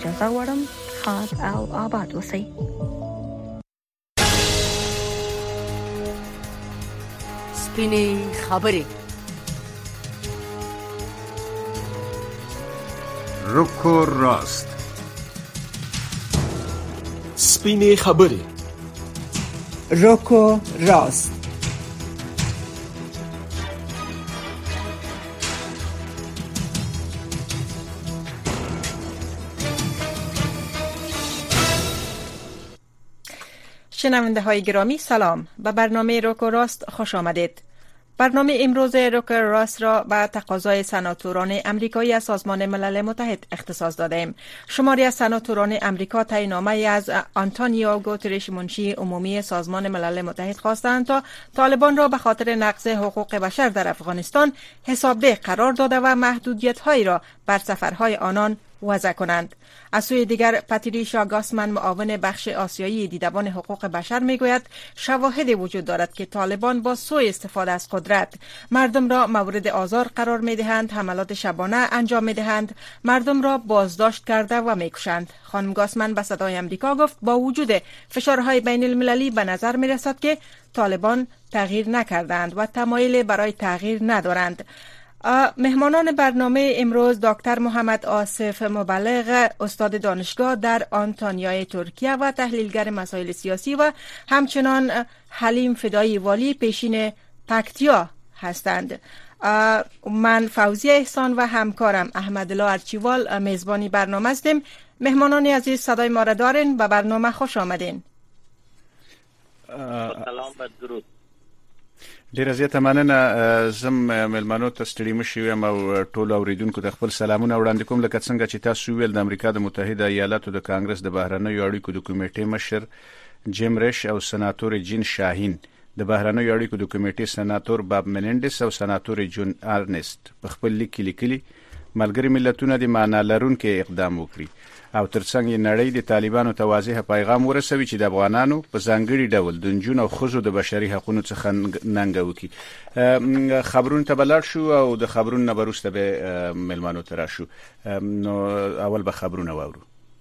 اجازه غواړم. ښاد او آباد اوسئ. سپینې خبرې. روکو راست. سپینې خبرې. روکو راست. شنونده های گرامی سلام. به برنامه روکو راست خوش آمدید. برنامه امروز روکو راست را به تقاضای سناتوران امریکایی از سازمان ملل متحد اختصاص دادیم. شماری از سناتوران امریکا تعیین‌نامه از آنتونیو گوترش منشی عمومی سازمان ملل متحد خواستند تا طالبان را به خاطر نقض حقوق بشر در افغانستان حسابده قرار داده و محدودیت‌هایی را بر سفرهای آنان وضع کنند. از سوی دیگر پاتریشا گاسمن معاون بخش آسیایی دیدبان حقوق بشر میگوید شواهدی وجود دارد که طالبان با سوء استفاده از قدرت مردم را مورد آزار قرار میدهند، حملات شبانه انجام میدهند، مردم را بازداشت کرده و میکشند. خانم گاسمن به صدای آمریکا گفت با وجود فشارهای بین المللی به نظر میرسد که طالبان تغییر نکردند و تمایل برای تغییر ندارند. مهمانان برنامه امروز دکتر محمد آصف مبلغ، استاد دانشگاه در آنتالیای ترکیه و تحلیلگر مسائل سیاسی و همچنان حلیم فدایی والی پیشین پکتیا هستند. من فوزیه احسان و همکارم احمدالله ارچیوال میزبانی برنامه هستیم. مهمانان عزیز صدای ما را دارین، به برنامه خوش آمدین. سلام و درود. ډیره زیاته مننه. زم ملمنو ته ستړي مشي یم او ټول اوریدونکو ته خپل سلامونه وړاندې کوم. لکه څنګه چې تاسو ویل د امریکا د متحده ایالاتو د کانګرس د بهرنیو اړیکو د کمیټې مشر جیم ریش او سناتور جین شاهین، د بهرنیو اړیکو د کمیټې سناتور باب منندس او سناتور جون ارنست په خپل لیک کې لیکلي ملګری ملتونه د معنا لرونکي اقدام وکړي او ترڅنګ یې نړۍ د طالبانو ته واضح پیغام ورسوي چې د افغانانو په ځانګړي ډول د نجونو او ښځو د بشري حقوقو څخه ننګه وکړي. خبرونه ته بلار شو او د خبرونو نه وروسته به ملمنو ته راشو. نو اول به خبرونه واورو.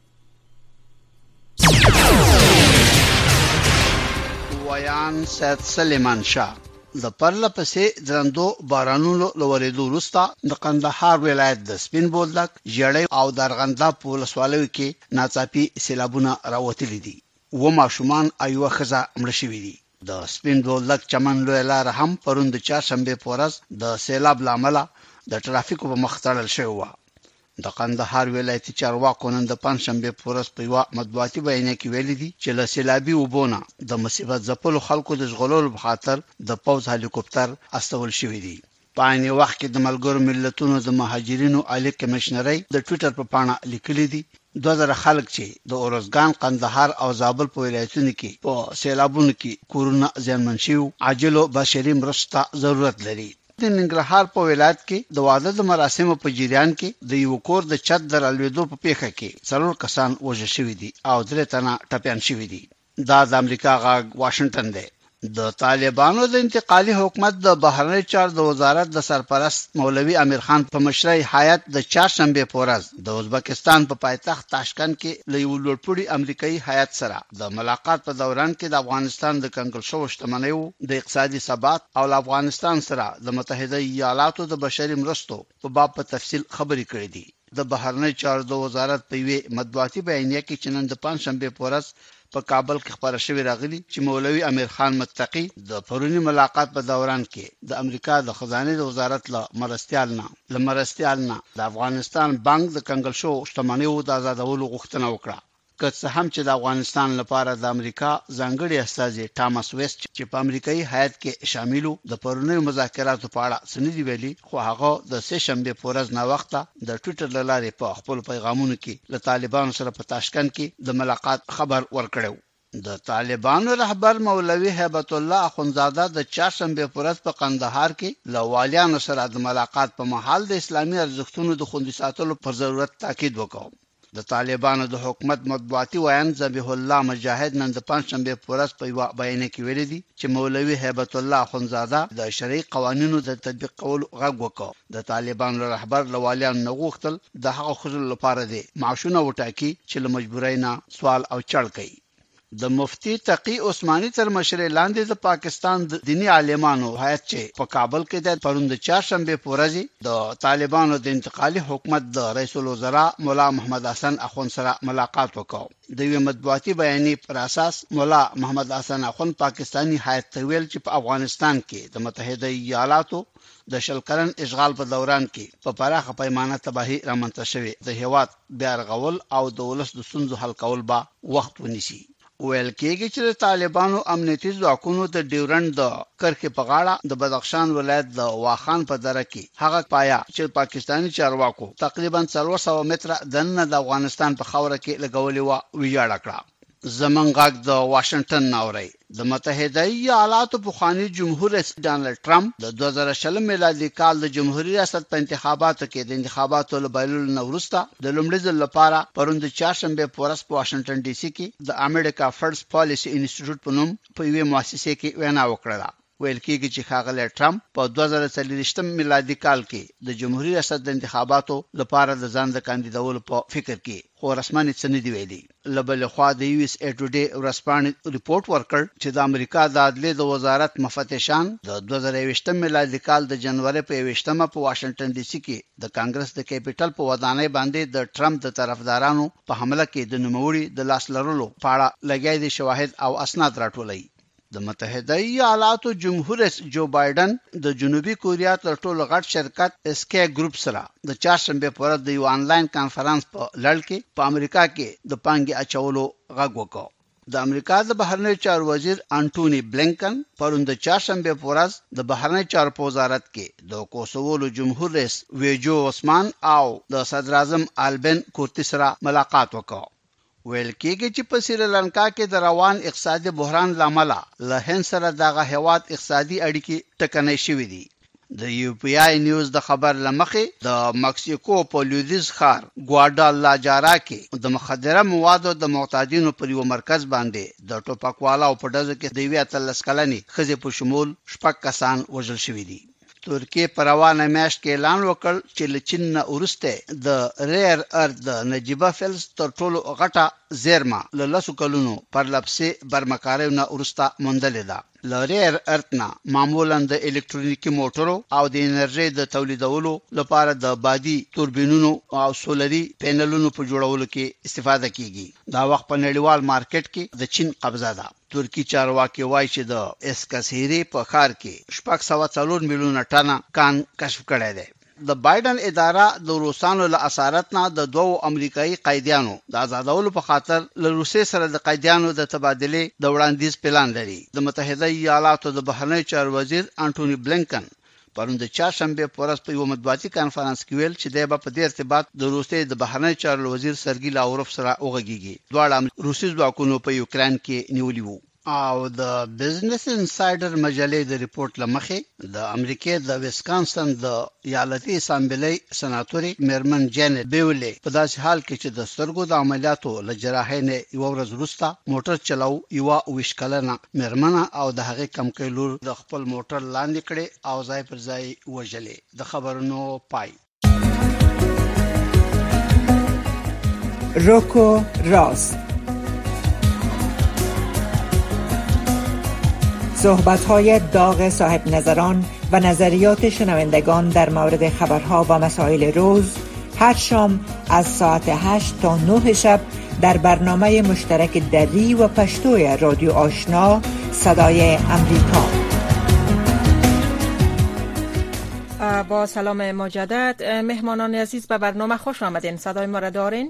ویان سید سلیمان شاه د پرله پسې درندو بارانونو لوریدو وروسته د قندهار ولایت د سپین بولدک، ژړۍ او درغنده په ولسوالیو کې ناڅاپي سیلابونه راوتلي دي. و ماشومان او یوه ښځه مړه شوي دي. د سپین بولدک چمن لویه لاره هم پرون د چهارشنبې په ورځ د سیلاب له امله د ترافیکو په مخ تړل شوې وه. د قندهار ولایتي چارواکو نن د پنجشنبې په ورځ په یوه مطبوعاتي بیانیه کې ویلي دي چې له سیلابي اوبو نه د مصیبت ځپلو خلکو د ژغورلو په خاطر د پوځ هلیکوپټر استول شوی دی. په عین وخت کې د ملګرو ملتونو د مهاجرینو عالی کمشنرۍ د ټویټر په پاڼه لیکلي دي 2000 خلک چې د اورزګان، قندهار او زابل په ولایتونو کې په سیلابونو کې کورونه زیانمن شوي عاجل او بشري مرسته ضرورت لري. د ننګرهار په ولایت کې د واده د مراسمو په جریان کې د یو کور د چت درلودو په پیښه کې 4 کسان وژل شوي دي او 3 تنه ټپيان شوي دي. دا د امریکا غاګ واشنگټن دی. د طالبانو د انتقالي حکومت د بهرنی چارو د وزارت د سرپرست مولوي امیر خان په مشرۍ هیئت د چهارشنبې په ورځ د ازبکستان په پایتخت تاشکند کې له یو لوړپوړي امریکایي هیئت سره د ملاقات په دوران کې د افغانستان د کنګل شوو شتمنیو د اقتصادي ثبات او افغانستان سره د متحده ایالاتو د بشري مرستو په باب په تفصیل خبرې کړې دي. د بهرنی چارو د وزارت په یوه مطبوعاتي بیانیه کې چې نن د پنجشنبې په ورځ په کابل کې خبره شوې راغلي چې مولوي امیر خان متقی د پرونی ملاقات په دوران کې د امریکا د خزانه د وزارت له مرستيال نه د افغانستان بانک د کنګل شو شتمنیو د آزادولو غوښتنه وکړه. که څه هم چې د افغانستان لپاره د امریکا ځانګړي استازي ټامس ویست چې په امریکایي هیئت کې شاملو د پرونی مذاکراتو په اړه سندې ویلي، خو هغه د سه شنبه په ورځ نه وخته د ټویټر لارې په خپل پیغامونو کې له طالبانو سره په تاشکند کې د ملاقات خبر ورکړو. د طالبانو رهبر مولوي هیبت الله اخونزاده د چهارشنبه په ورځ په قندهار کې له والیانو سره د ملاقات په محل د اسلامي ارزښتونو د خوندي ساتلو پر ضرورت تاکید وکړ. د طالبانو د حکومت مطبوعاتي ویان ذبیح الله مجاهد نن د پنځشنبه په ورځ په یو بیان کې ویلي دي چې مولوي هیبت الله اخونزاده د شرعي قوانینو د تطبیق کولو غږ وکړ. د طالبانو رهبر لوالیان نغوښتل د هغه خزل لپاره دي معاشونه وټاکي چې له مجبورۍ نه سوال او چړ کوي. د مفتی تقی عثماني تر مشرۍ لاندې د پاکستان د دینی عالمانو هیئت چې په کابل کې د پروند چهارشنبه په ورځ د طالبانو د انتقالي حکومت د رئیس الوزرا مولا محمد حسن اخوند سره ملاقات وکړ. د یو مطبوعاتي بیان پر اساس مولا محمد حسن اخوند پاکستانی هیئت ته ویل چې په افغانستان کې د متحده ایالاتو د شلکرن اشغال په دوران کې په پراخه پیمانه تباہي رامنځته شوه. د هیواد بیا رغول او د ولس د ستونزو حل کول به وخت ونیسي. ویل کېږي چې د طالبانو امنیتي ځواکونو د ډیورنډ د کرښې په غاړه د بدخشان ولایت د واخان په دره کې هغه پایا چې پاکستاني چارواکو تقریبا 400 متره دننه د افغانستان په خاوره کې لګولې و ویاړ کړه. زمون غاګ د واشنگټن ناوري د متحده ایالاتو پخوانی جمهور رئیس ډانلډ ټرمپ د 2020 میلادي کال د جمهوریت ریاست په انتخاباتو کې د انتخاباتو لپاره نورستا د لومړي ځل لپاره پروند چهارشنبه په ورځ په واشنگټن ډي سي کې د امریکا فرست پالیسي انسټیټیوټ په نوم په یوه مؤسسه کې وینا وکړه. ویل کېږي چې ښاغلی ټرمپ په 2023 میلادي کال کې د جمهوریت ریاست د انتخاباتو لپاره د ځان د کاندیدولو په فکر کې خو رسمي څه نه دی ویلي. لبل خو د یو اس ای ټوډے ورسپانې ریپورت ورکړ چې د امریکا د عدلیې د وزارت مفتشان د 2023 میلادي کال د جنوري په 21مه په واشنگټن ډي سي کې د کانګرس د کیپټل په ودانۍ باندې د ټرمپ د طرفدارانو په حمله کې د نوموړي د لاس لرلو په اړه لګیا دي شواهد او اسناد راټولوي. د متحده ایالاتو جمهور رئیس جو بایدن د جنوبي کوریا تر ټولو غټ شرکت اسکی ګروپ سره د چهارشنبه په ورځ د یو آنلاین کانفرنس په لړ کې په امریکا کې د پانګې اچولو غږ وکړ. د امریکا د بهرنی چارو وزیر انټونی بلینکن پروند چهارشنبه په ورځ د بهرنی چارو په وزارت کې د کوسوو جمهور رئیس ویجو عثمان او د صدر اعظم آلبن کورتی سره ملاقات وکړ. ویل کېږي چې په سریلانکا کې د روان اقتصادي بحران لامل له هند سره دغه هیواد اقتصادي اړیکې ټکنۍ شوې دي. د یو پی آی نیوز د خبر لمخې د مکسیکو په لویدیز ښار ګواډالاجارا کې د مخدره موادو د معتادینو پر یو مرکز باندې د ټوپکوالو په ډزو کې د 13 کلنې ښځې په شمول 6 کسان وژل شوي دي. ترکیه په روانه میاشت کې اعلان وکړ چې له چین نه وروسته د ریئر ارث د نجیبه فلز تر ټولو غټه زیرمه له 10 کلونو پر لپسې برمکاریو نه وروسته موندلې ده. له ریئر ارث نه معمولا د الکترونیکي موټرو او د انرژي د تولیدولو لپاره د بادي توربینونو او سولري پینلونو په جوړولو کې استفاده کیږي. دا وخت په نړیوال مارکیټ کې د چین قبضه ده. ترکی چارواکي وایي چې د اسکسيري په ښار کې 404 میلیونه ټنه کان کشف کړی دی. د بایدن اداره د روسانو له اسارت نه د دوو امریکایي قیدیانو د آزادولو په خاطر له روسي سره د قیدیانو د تبادله د وړاندیز پلان لري. د متحده ایالاتو د بهرنی چارو وزیر انټونی بلینکن پروند چهارشنبه په ورځ په یو مطبوعاتي کانفرنس کې ویل چې د په دې ارتباط د روسي د بهرنی چارو وزیر سرګی لاوروف سره وغږیږي. دواړه روسي ځواکونو په یوکرين کې نیولي وو. او د بزنس انسایډر مجلې د ریپورت لمخې د امریکای د ویسکانسن د ایالتي اسامبلۍ سناتوري میرمن جینټ بیولي په داسې حال کې چې د سترګو د عملیاتو له جراحۍ نه یو ورځ وروسته موټر چلاو یو وشکلنه میرمن او د هغې کمکیلور د خپل موټر لاندې کړي او ځای پر ځای وژلې. د خبرونو پای. روکو راست صحبت‌های داغ صاحب نظران و نظریات شنوندگان در مورد خبرها و مسائل روز هر شام از ساعت 8 تا 9 شب در برنامه مشترک دری و پشتوی رادیو آشنا صدای امریکا. با سلام مجدد مهمانان عزیز به برنامه خوش آمدین. صدای ما را دارین؟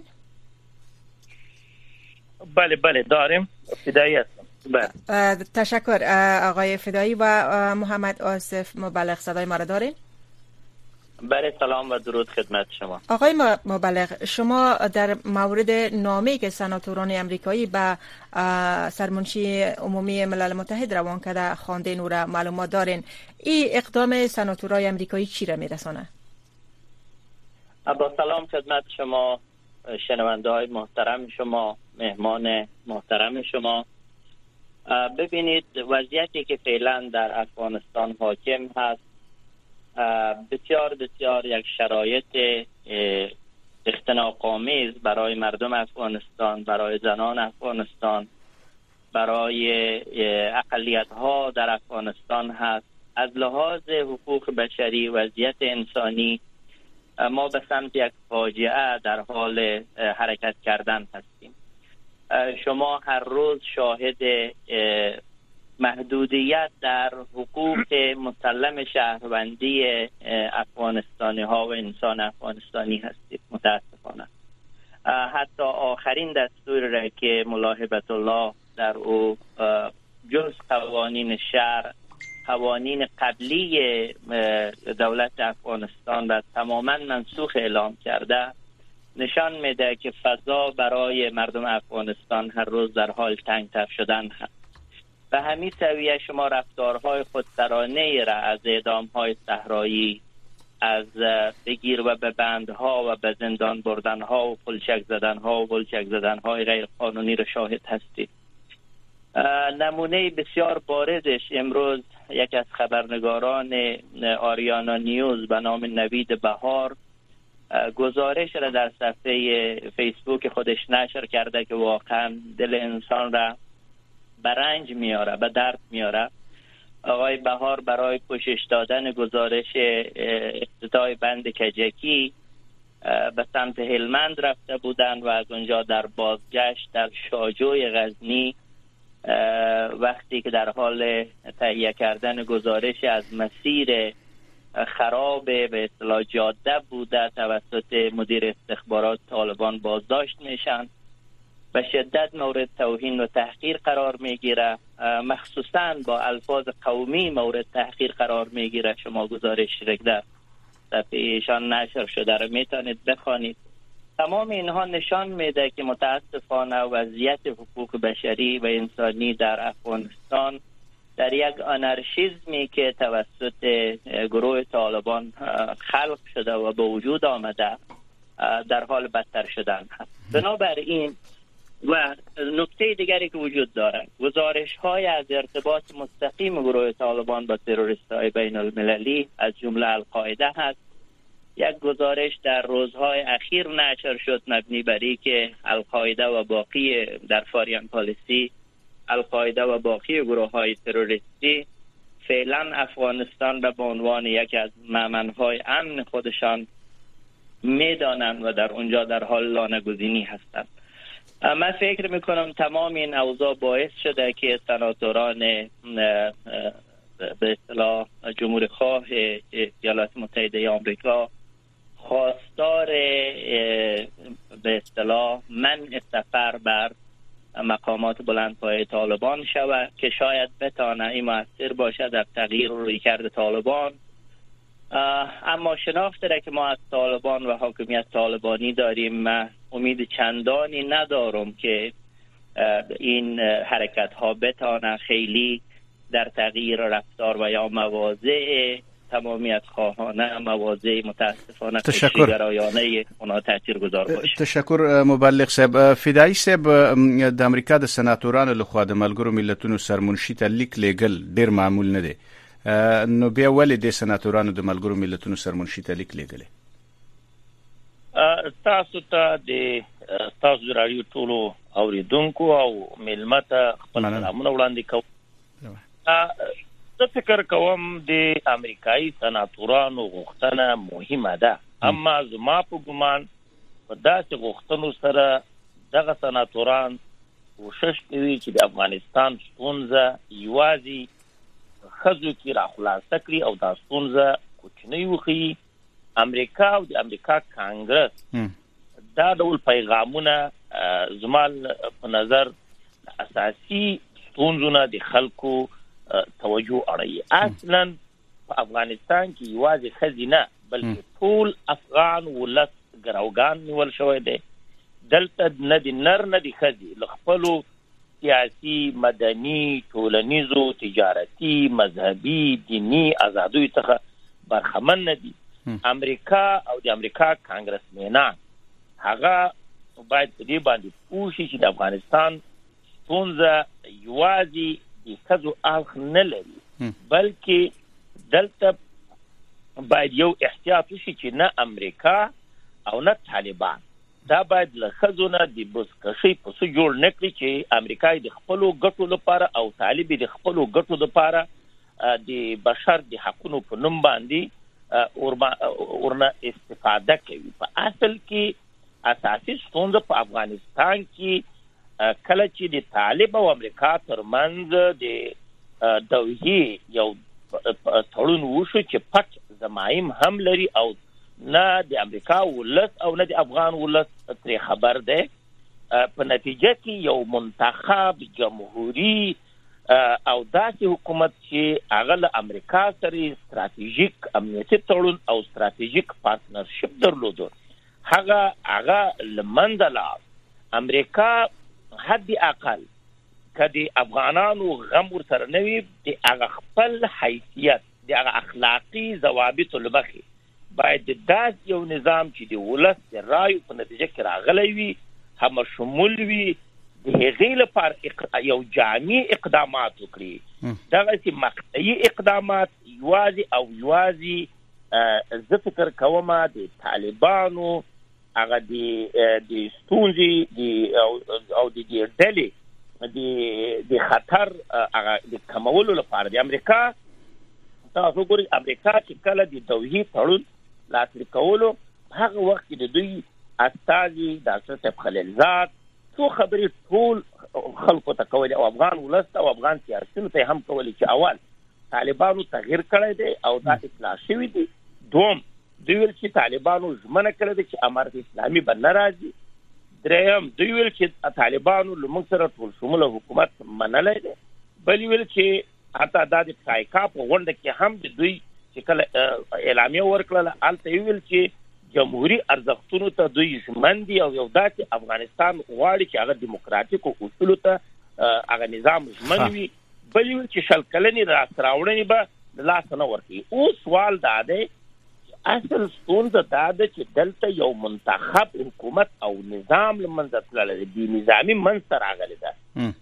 بله داریم. فدایی هستم. تشکر آقای فدایی و محمد آصف مبلغ. صدای ما را دارین؟ بله سلام و درود خدمت شما. آقای مبلغ، شما در مورد نامه‌ای که سناتوران امریکایی به سرمنشی عمومی ملل متحد روان کرده خواندین او را معلومات دارین. این اقدام سناتورای امریکایی چی را میرسانه؟ با سلام خدمت شما شنونده های محترم شما، مهمان محترم شما. ببینید وضعیتی که فعلا در افغانستان حاکم هست بسیار بسیار یک شرایط اختناق‌آمیز برای مردم افغانستان، برای زنان افغانستان، برای اقلیت‌ها در افغانستان هست. از لحاظ حقوق بشری، وضعیت انسانی، ما به سمت یک فاجعه در حال حرکت کردن هستیم. شما هر روز شاهد محدودیت در حقوق مسلم شهروندی افغانستانی ها و انسان افغانستانی هستید متاسفانه. حتی آخرین دستور را که ملا هبت الله در او جز قوانین شرع، قوانین قبلی دولت افغانستان را تماما منسوخ اعلام کرده، نشان میده که فضا برای مردم افغانستان هر روز در حال تنگ‌تر شدن هست. به همین سویه شما رفتارهای خودسرانه را از اعدام‌های صحرایی، از بگیر و به بندها و به زندان بردنها و پلچک زدنها و بلچک زدنهای غیر قانونی را شاهد هستید. نمونه بسیار باردش امروز یک از خبرنگاران آریانا نیوز به نام نوید بهار گزارش را در صفحه فیسبوک خودش نشر کرده که واقعا دل انسان را به رنج میاره، به درد میاره. آقای بهار برای پوشش دادن گزارش افتتاح بند کجکی به سمت هلمند رفته بودند و از اونجا در بازگشت در شاجوی غزنی وقتی که در حال تهیه کردن گزارش از مسیر خراب به اصطلاح جاده بوده توسط مدیر استخبارات طالبان بازداشت میشن، به شدت مورد توهین و تحقیر قرار میگیره، مخصوصا با الفاظ قومی مورد تحقیر قرار میگیره. شما گزارش را در صفحه ایشان نشر شده رو میتونید بخوانید. تمام اینها نشان میده که متاسفانه وضعیت حقوق بشری و انسانی در افغانستان در یک آنارشیزمی که توسط گروه طالبان خلق شده و به وجود آمده در حال بدتر شدن هست. بنابراین و نکته دیگری که وجود دارد، گزارش های از ارتباط مستقیم گروه طالبان با تروریست های بین المللی از جمله القاعده هست. یک گزارش در روزهای اخیر نشر شد مبنی بر اینکه القاعده و باقی در فاریان پالیسی القاعده و باقی گروه های تروریستی فعلا افغانستان را به عنوان یکی از مأمنهای امن خودشان میدانند و در اونجا در حال لانه‌گزینی هستند. من فکر میکنم تمام این اوضاع باعث شده که سناتوران به اصطلاح جمهوری خواه ایالات متحده آمریکا خواستار به اصطلاح منع سفر بر مقامات بلندپایه طالبان شود که شاید بتانه این مؤثر باشد در تغییر رویکرد طالبان. اما شناخت را که ما از طالبان و حاکمیت طالبانی داریم، من امید چندانی ندارم که این حرکت ها بتانه خیلی در تغییر رفتار و یا مواضع تمامیت خواهانه، مواضع متاسفانه کشیگرایانه اونا تاثیر گذار باشه. تشکر مبلغ صاحب. فدایی صاحب د امریکا د سناتورانو لخوا د ملګرو ملتونو سرمنشي ته لیک لیږل ډیر معمول نه دی، نو بیا ولې د سناتورانو د ملګرو ملتونو سرمنشي ته لیک لیږلی؟ تاسو ته د تاسو رادیو ټولو اوریدونکو او ملمه ته خپل سلامونه وړاندې کوم. زه فکر کوم د امریکایي سناتورانو غوښتنه مهمه ده، اما زما په ګمان په داسې غوښتنو سره دغه سناتوران کوشش کوي چې د افغانستان ستونزه یوازې ښځو کې راخلاصه کړي او دا ستونزه کوچنۍ وښیي. امریکا او د امریکا کانګرس دا ډول پیغامونه زما په نظر اساسي ستونزو نه د خلکو توجه اړوي. اصلا په افغانستان کې یوازې ښځې نه بلکې ټول افغان ولس ګروګان نیول شوی دی. دلته نه د نر نه د ښځې له خپلو سیاسي، مدني، ټولنیزو، تجارتي، مذهبي، دینی ازادیو څخه برخمن نه دي. امریکا او د امریکا کانګرسمنان هغه باید په دې باندې پوه شي چې د افغانستان ستونزه یوازې د ښځو اړخ نه لري، بلکې دلته باید یو احتیاط وشي چې نه امریکا او نه طالبان دا باید له ښځو نه د بزکشۍ په څه جوړ نه کړي چې امریکا د خپلو ګټو لپاره او طالب د خپلو ګټو لپاره د بشر د حقونو په نوم باندې ورنه استفاده کوي. په اصل کې اساسي ستونزه په افغانستان کې کله چې د طالب او امریکا ترمنځ د دوحې یو تړون وشو چې پټ ضمایم هم لري او نه د امریکا ولس او نه د افغان ولس ترې خبر دی، په نتیجه کې یو منتخب جمهوری او داسې حکومت چې هغه له امریکا سره ستراتیژیک امنیتي تړون او ستراتیژیک پارتنرشپ درلودو، هغه له منځه لاړ. امریکا حد اقل کدی افغانانو غم ورسره نه وي، د هغه خپل حیثیت د هغه اخلاقی ضوابط لمخې باید داس یو نظام چې د ولس د رایو په نتیجه کې راغلی وي هم شمول وي د هغې لپاره یو جامع اقدامات وکړي. دغسې مقطعي اقدامات یوازې زه فکر کوم د طالبانو هغه د ستونزې او د ډلې د خطر هغه د کمولو لپاره د امریکا تاسو ګورئ امریکا چې کله د دوحې تړون لاسلیک کولو هغه وخت د دوی استازي ډاکټر صاحب خلیلزاد څو خبرې ټول خلکو ته کولې او افغان ولس ته او افغان سیاسیونو ته هم کولې چې اول طالبانو تغییر کړی دی او دا اصلاح شوي دي، دوم دوی ویل چې طالبانو ژمنه کړې ده چې امارت اسلامي به نه راځي، دریم دوی ویل چې طالبانو له موږ سره ټول شموله حکومت منلی دی، بل ویل چې حتی دا د سایکا په غونډه کې هم د دوی چې کله اعلامیه ورکړله هلته ویل چې جمهوري ارزښتونو ته دوی ژمن دي او یو داسې افغانستان غواړي چې هغه دیموکراتیکو اصولو ته هغه نظام ژمن وي، بل ویل چې شل کلنې لاسته راوړنې به د لاسه نه ورکوي. اوس سوال دا دی اصل ستونزه دا ده چې دلته یو منتخب حکومت او نظام له منځه تللی دی، نظامي منځته راغلی ده.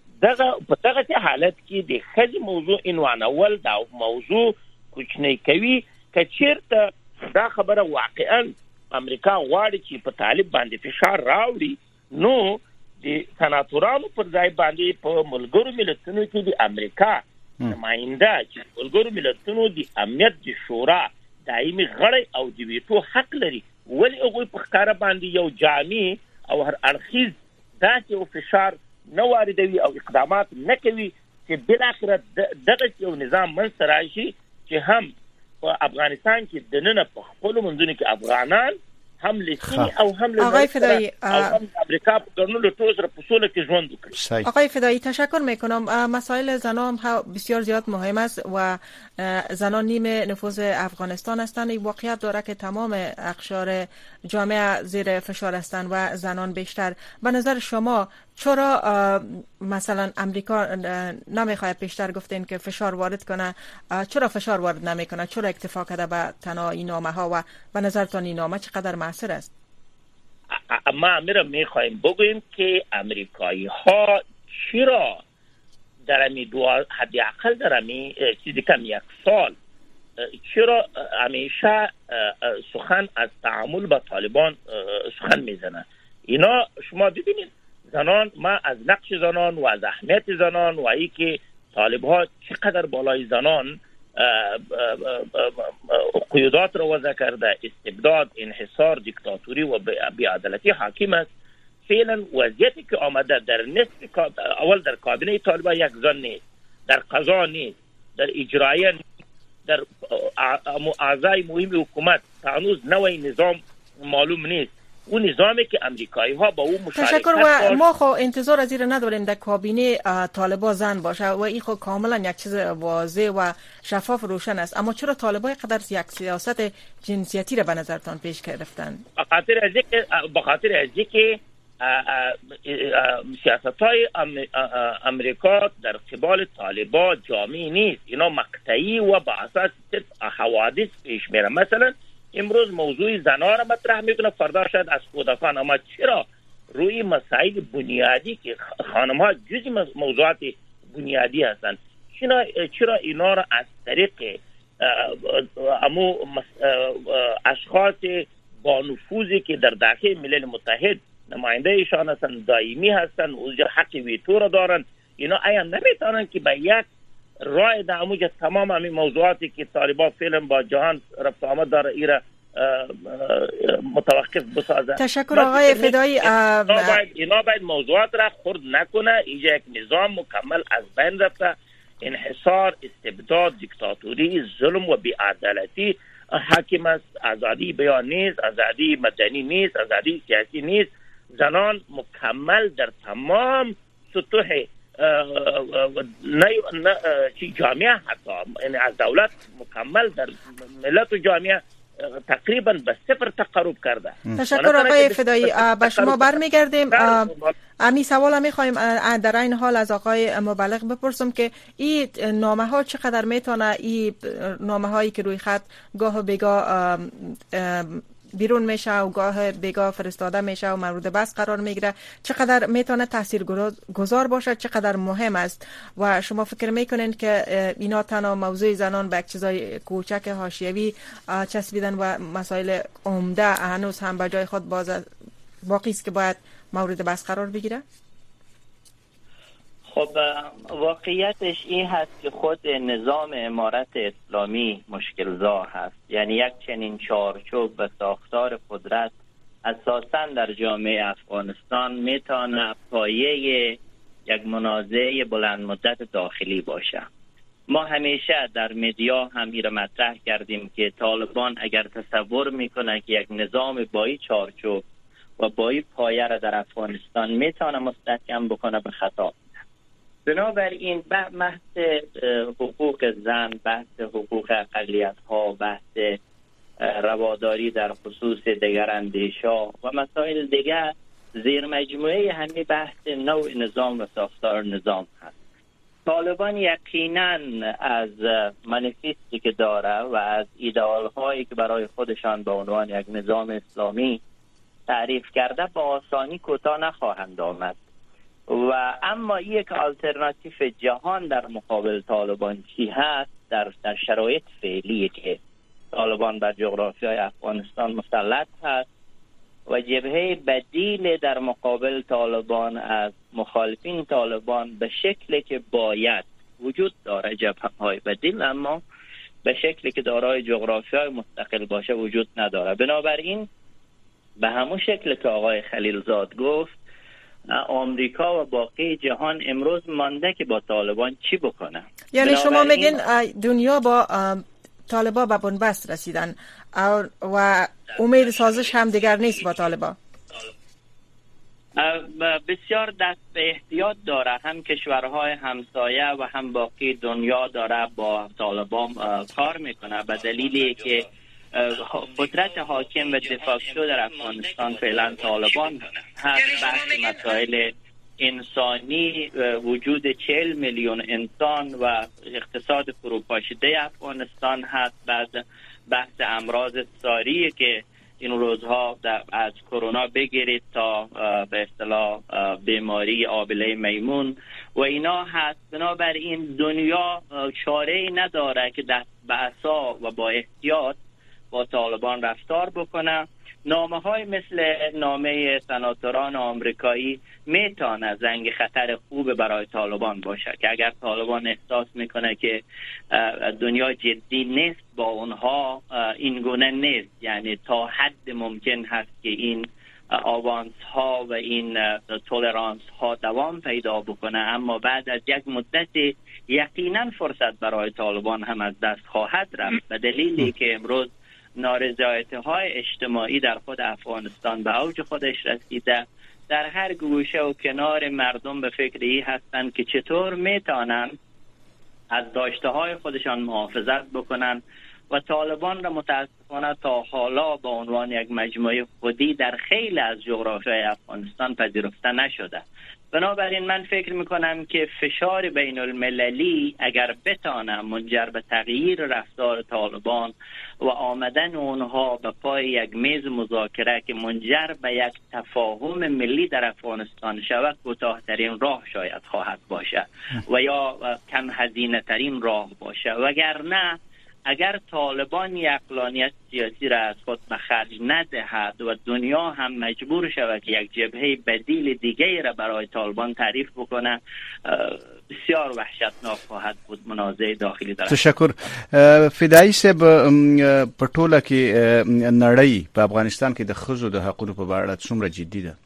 په دغسې حالت کې د ښځې موضوع عنوانول دا موضوع کوچنی کوي. که چېرته دا خبره واقعا امریکا غواړي چې په طالب باندې فشار راوړي، نو د سناتورانو پر ځای باندې په ملګرو ملتونو کې د امریکا نماینده چې ملګرو ملتونو د امنیت د شورا دایمي غړی او د ویټو حق لري، ولې هغوی په ښکاره باندې یو جامع او هر اړخیز داسې یو فشار نه واردوي او اقدامات نه کوي چې بالاخره دغسې یو نظام منځته راشي چې هم په افغانستان کې دننه په خپلو منځونو کې افغانان هم لسینی او هم آقای فدایی او هم امریکا په ګرنولو ټول سره په سوله کې ژوند وکړي. آقای فدایی تشکر میکنم. مسائل زنان هم بسیار زیاد مهم است و زنان نیم نفوذ افغانستان هستند. این واقعیت داره که تمام اقشار جامعه زیر فشار هستند و زنان بیشتر. به نظر شما چرا مثلا امریکا نمیخواد پیشتر گفتین که فشار وارد کنه، چرا فشار وارد نمیکنه، چرا اکتفا کرده به تنها این نامه ها و به نظرتان این نامه چقدر مؤثر است؟ ما میخوایم بگوییم که امریکایی ها چرا در امی حداقل در امی چیزی کم یک سال چرا همیشه سخن از تعامل با طالبان سخن میزنه؟ اینا شما ببینید زنان، ما از نقش زنان و از اهمیت زنان و ای که طالب ها چقدر بالای زنان قیودات رو وضع کرده، استبداد، انحصار، دیکتاتوری و بی‌عدالتی حاکم است. فعلا وضعیتی که آمده در نصف اول در کابینه طالبان یک زن نیست، در قضا نیست، در اجرایه نیست، در اعضای مهم حکومت هنوز نوع نظام معلوم نیست. اون نظامی که امریکایی ها با اون مشارکت تشکر. و ما خو انتظار از این نداریم در کابینه طالبان زن باشه و این خو کاملا یک چیز واضح و شفاف روشن است، اما چرا طالبان قدر یک سیاست جنسیتی را به نظرتان پیش گرفتن؟ به خاطر از اینکه سیاست‌های امریکا در قبال طالبان جامع نیست، اینا مقطعی و با اساس حوادث پیش میره. مثلا امروز موضوع زنان را مطرح میکنه، فردا شاید از کودکان. اما چرا روی مسائل بنیادی که خانم ها جزء موضوعات بنیادی هستند. چرا اینا را از طریق اشخاص با نفوذی که در داخل ملل متحد نماینده ایشان هستند، دائمی هستند، اونجا حق ویتو را دارند، اینا آیا نمیتونن که به یک راه در اموج تمام همین موضوعاتی که طالبان فعلا با جهان رفت آمد داره ایرا متوقف بسازه؟ تشکر آقای فدایی. اینا باید موضوعات را خرد نکنه. اینجا یک نظام مکمل از بین رفته، انحصار، استبداد، دیکتاتوری، ظلم و بی‌عدالتی حاکم است. آزادی بیان نیست، آزادی مدنی نیست، آزادی سیاسی نیست. زنان مکمل در تمام سطوح جامعه، حتی یعنی از دولت مکمل در ملت و جامعه تقریبا به صفر تقرب کرده. تشکر آقای فدایی. به شما برمیگردیم. امی سوال میخوایم در این حال از آقای مبلغ بپرسم که این نامه ها چقدر میتونه، این نامه هایی که روی خط گاه و بگاه بیرون میشه و گاه بگاه فرستاده میشه و مورد بحث قرار میگیره، چقدر میتونه تاثیرگذار باشه، چقدر مهم است و شما فکر میکنین که اینا تنها موضوع زنان به یک چیزای کوچک حاشیوی چسبیدن و مسائل عمده هنوز هم به جای خود باقی است که باید مورد بحث قرار بگیره؟ خب واقعیتش این هست که خود نظام امارت اسلامی مشکل‌زا هست. یعنی یک چنین چارچوب و ساختار قدرت اساساً در جامعه افغانستان میتونه پایه یک منازعه بلند مدت داخلی باشه. ما همیشه در مدیا هم این را مطرح کردیم که طالبان اگر تصور میکنه که یک نظام با این چارچوب و با این پایه را در افغانستان میتونه مستحکم بکنه، به خطا. بنابراین بحث حقوق زن، بحث حقوق اقلیت ها، بحث رواداری در خصوص دگراندیش‌ها و مسائل دیگر زیر مجموعه همین بحث نوع نظام و ساختار نظام هست. طالبان یقیناً از منیفستی که داره و از ایدئال هایی که برای خودشان به عنوان یک نظام اسلامی تعریف کرده با آسانی کوتاه نخواهند آمد. و اما یک آلترناتیو جهان در مقابل طالبان چی هست در شرایط فعلی که طالبان بر جغرافیای افغانستان مسلط هست و جبهه بدیل در مقابل طالبان از مخالفین طالبان به شکلی که باید وجود داره، جبهه‌های بدیل اما به شکلی که دارای جغرافیای مستقل باشه وجود نداره. بنابراین به همون شکل که آقای خلیلزاد گفت، آمریکا و باقی جهان امروز مانده که با طالبان چی بکنه. یعنی شما میگین دنیا با طالبان به بنبست رسیدن و امید سازش هم دیگر نیست با طالبان؟ بسیار دست به احتیاط داره، هم کشورهای همسایه و هم باقی دنیا داره با طالبان کار میکنه، به دلیلی که قدرت حاکم و دفاکتو در افغانستان فعلا طالبان هست. بحث مسائل انسانی، وجود 40 میلیون انسان و اقتصاد فروپاشیده افغانستان هست. بعد بحث امراض ساری که این روزها از کرونا بگیرید تا به اصطلاح بیماری آبله میمون و اینا هست. بنابراین دنیا چاره‌ای نداره که دست به عصا و با احتیاط با طالبان رفتار بکنه. نامه های مثل نامه سناتوران آمریکایی میتونه زنگ خطر خوب برای طالبان باشه که اگر طالبان احساس میکنه که دنیا جدی نیست با اونها، این گونه نیست، یعنی تا حد ممکن هست که این آوانس ها و این تولرانس ها دوام پیدا بکنه، اما بعد از یک مدت یقینا فرصت برای طالبان هم از دست خواهد رفت به دلیلی که امروز نارضایتی‌های اجتماعی در خود افغانستان به اوج خودش رسیده. در هر گوشه و کنار مردم به فکر این هستند که چطور میتونن از داشته‌های خودشان محافظت بکنن و طالبان را متاسفانه متاسفانه تا حالا به عنوان یک مجموعه خودی در خیلی از جغرافیای افغانستان پذیرفته نشده. بنابراین من فکر میکنم که فشار بین المللی اگر بتانه منجر به تغییر رفتار طالبان و آمدن اونها به پای یک میز مذاکره که منجر به یک تفاهم ملی در افغانستان شود، کوتاه‌ترین راه شاید خواهد باشه و یا کم هزینه ترین راه باشه. وگرنه اگر طالبان یک عقلانیت سیاسی را از خود به خرج ندهد و دنیا هم مجبور شود که یک جبهه بدیل دیگه را برای طالبان تعریف بکنه، بسیار وحشتناک خواهد بود منازعه داخلی در تشکر. فدایي صاحب په ټوله کې نړۍ په افغانستان کې د ښځو د حقوقو په اړه څومره جدي ده؟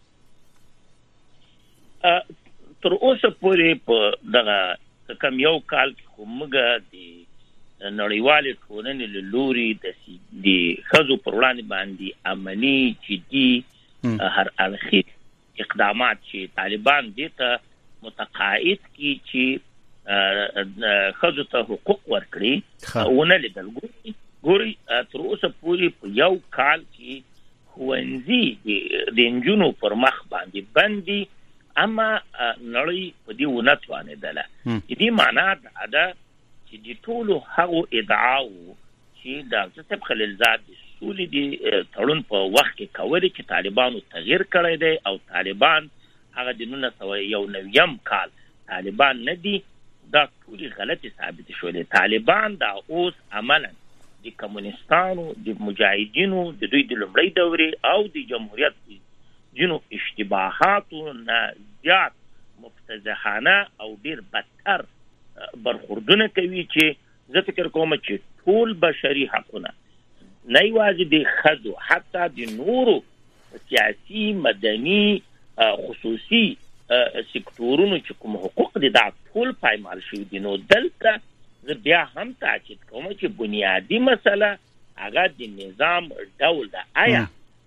تر اوسه پورې په دغه کم یو کال کې خو موږ د نړیوالې ټولنې له لوري د ښځو پر وړاندې باندې عملي جدي هر اړخیز اقدامات چې طالبان دې ته متقاعد کی چې ښځو ته حقوق ورکړي ونه لیدل. ګوري تر اوسه پورې په یو کال کې ښوونځي د نجونو پر مخ باندې بندي، اما نړۍ په دې ونه توانېدله. دې معنا ده چې د ټولو هغو ادعاو چې د ډاکټر خلیلزاد د سولې د تړون په وخت کې کولې چې طالبانو تغییر کړی دی او طالبان هغه د 1991 کال طالبان نه دي، دا ټولې غلطي ثابت شولې. طالبان دا اوس عملاً د کمونستانو د مجاهدینو د دوی د لومړۍ دورې او د جمهوریت جنو اشتباهاتو نه زیات مفتضحانه او ډیر بدتر برخوردونه کوي چې زه فکر کوم چې ټول بشري حقونه نه یوازې د ښځو حتی د نورو سیاسي مدني خصوصي سکتورونو چې کوم حقوق دي دا ټول پایمال شوي دي. نو دلته زه بیا هم تاکید کوم چې بنیادی مسله هغه د نظام ډول ده. آیا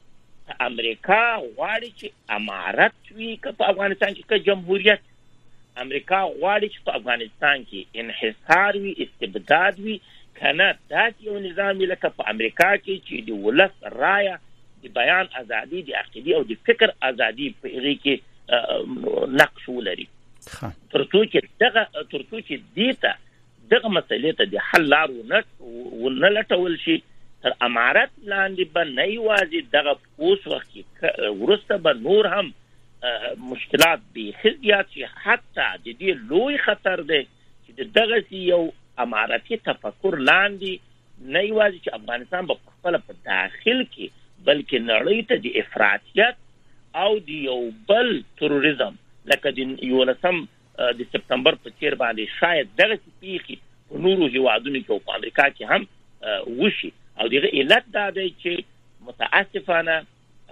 امریکا غواړي چې امارت وي که په افغانستان کې که جمهوریت؟ امریکا غواړي چې په افغانستان کې انحصار وي، استبداد وي، کنه داسې یو نظام وي لکه په امریکا کې چې د ولس رایه، د بیان ازادي، د عقیدې او د فکر ازادي په هغې کې نقش ولري. تر څو چې دې ته دغه مسئلې ته د حل لار ونه لټول شي، تر امارت لاندې به نه یوازې دغه اوس وخت کې وروسته به نور هم مشکلات بیخي زیات شي. حتی د دې لوی خطر دی چې دغسې یو امارتي تفکر لاندې نه یوازې چې افغانستان به خپله په داخل کې بلکې نړۍ ته د افراطیت او د یو بل تروریزم لکه د 11 د سپتمبر په څیر باندې شاید دغسې پیښې په نورو هیوادونو کې او په امریکا کې هم وشي. او دغه علت دا دی چې متاسفانه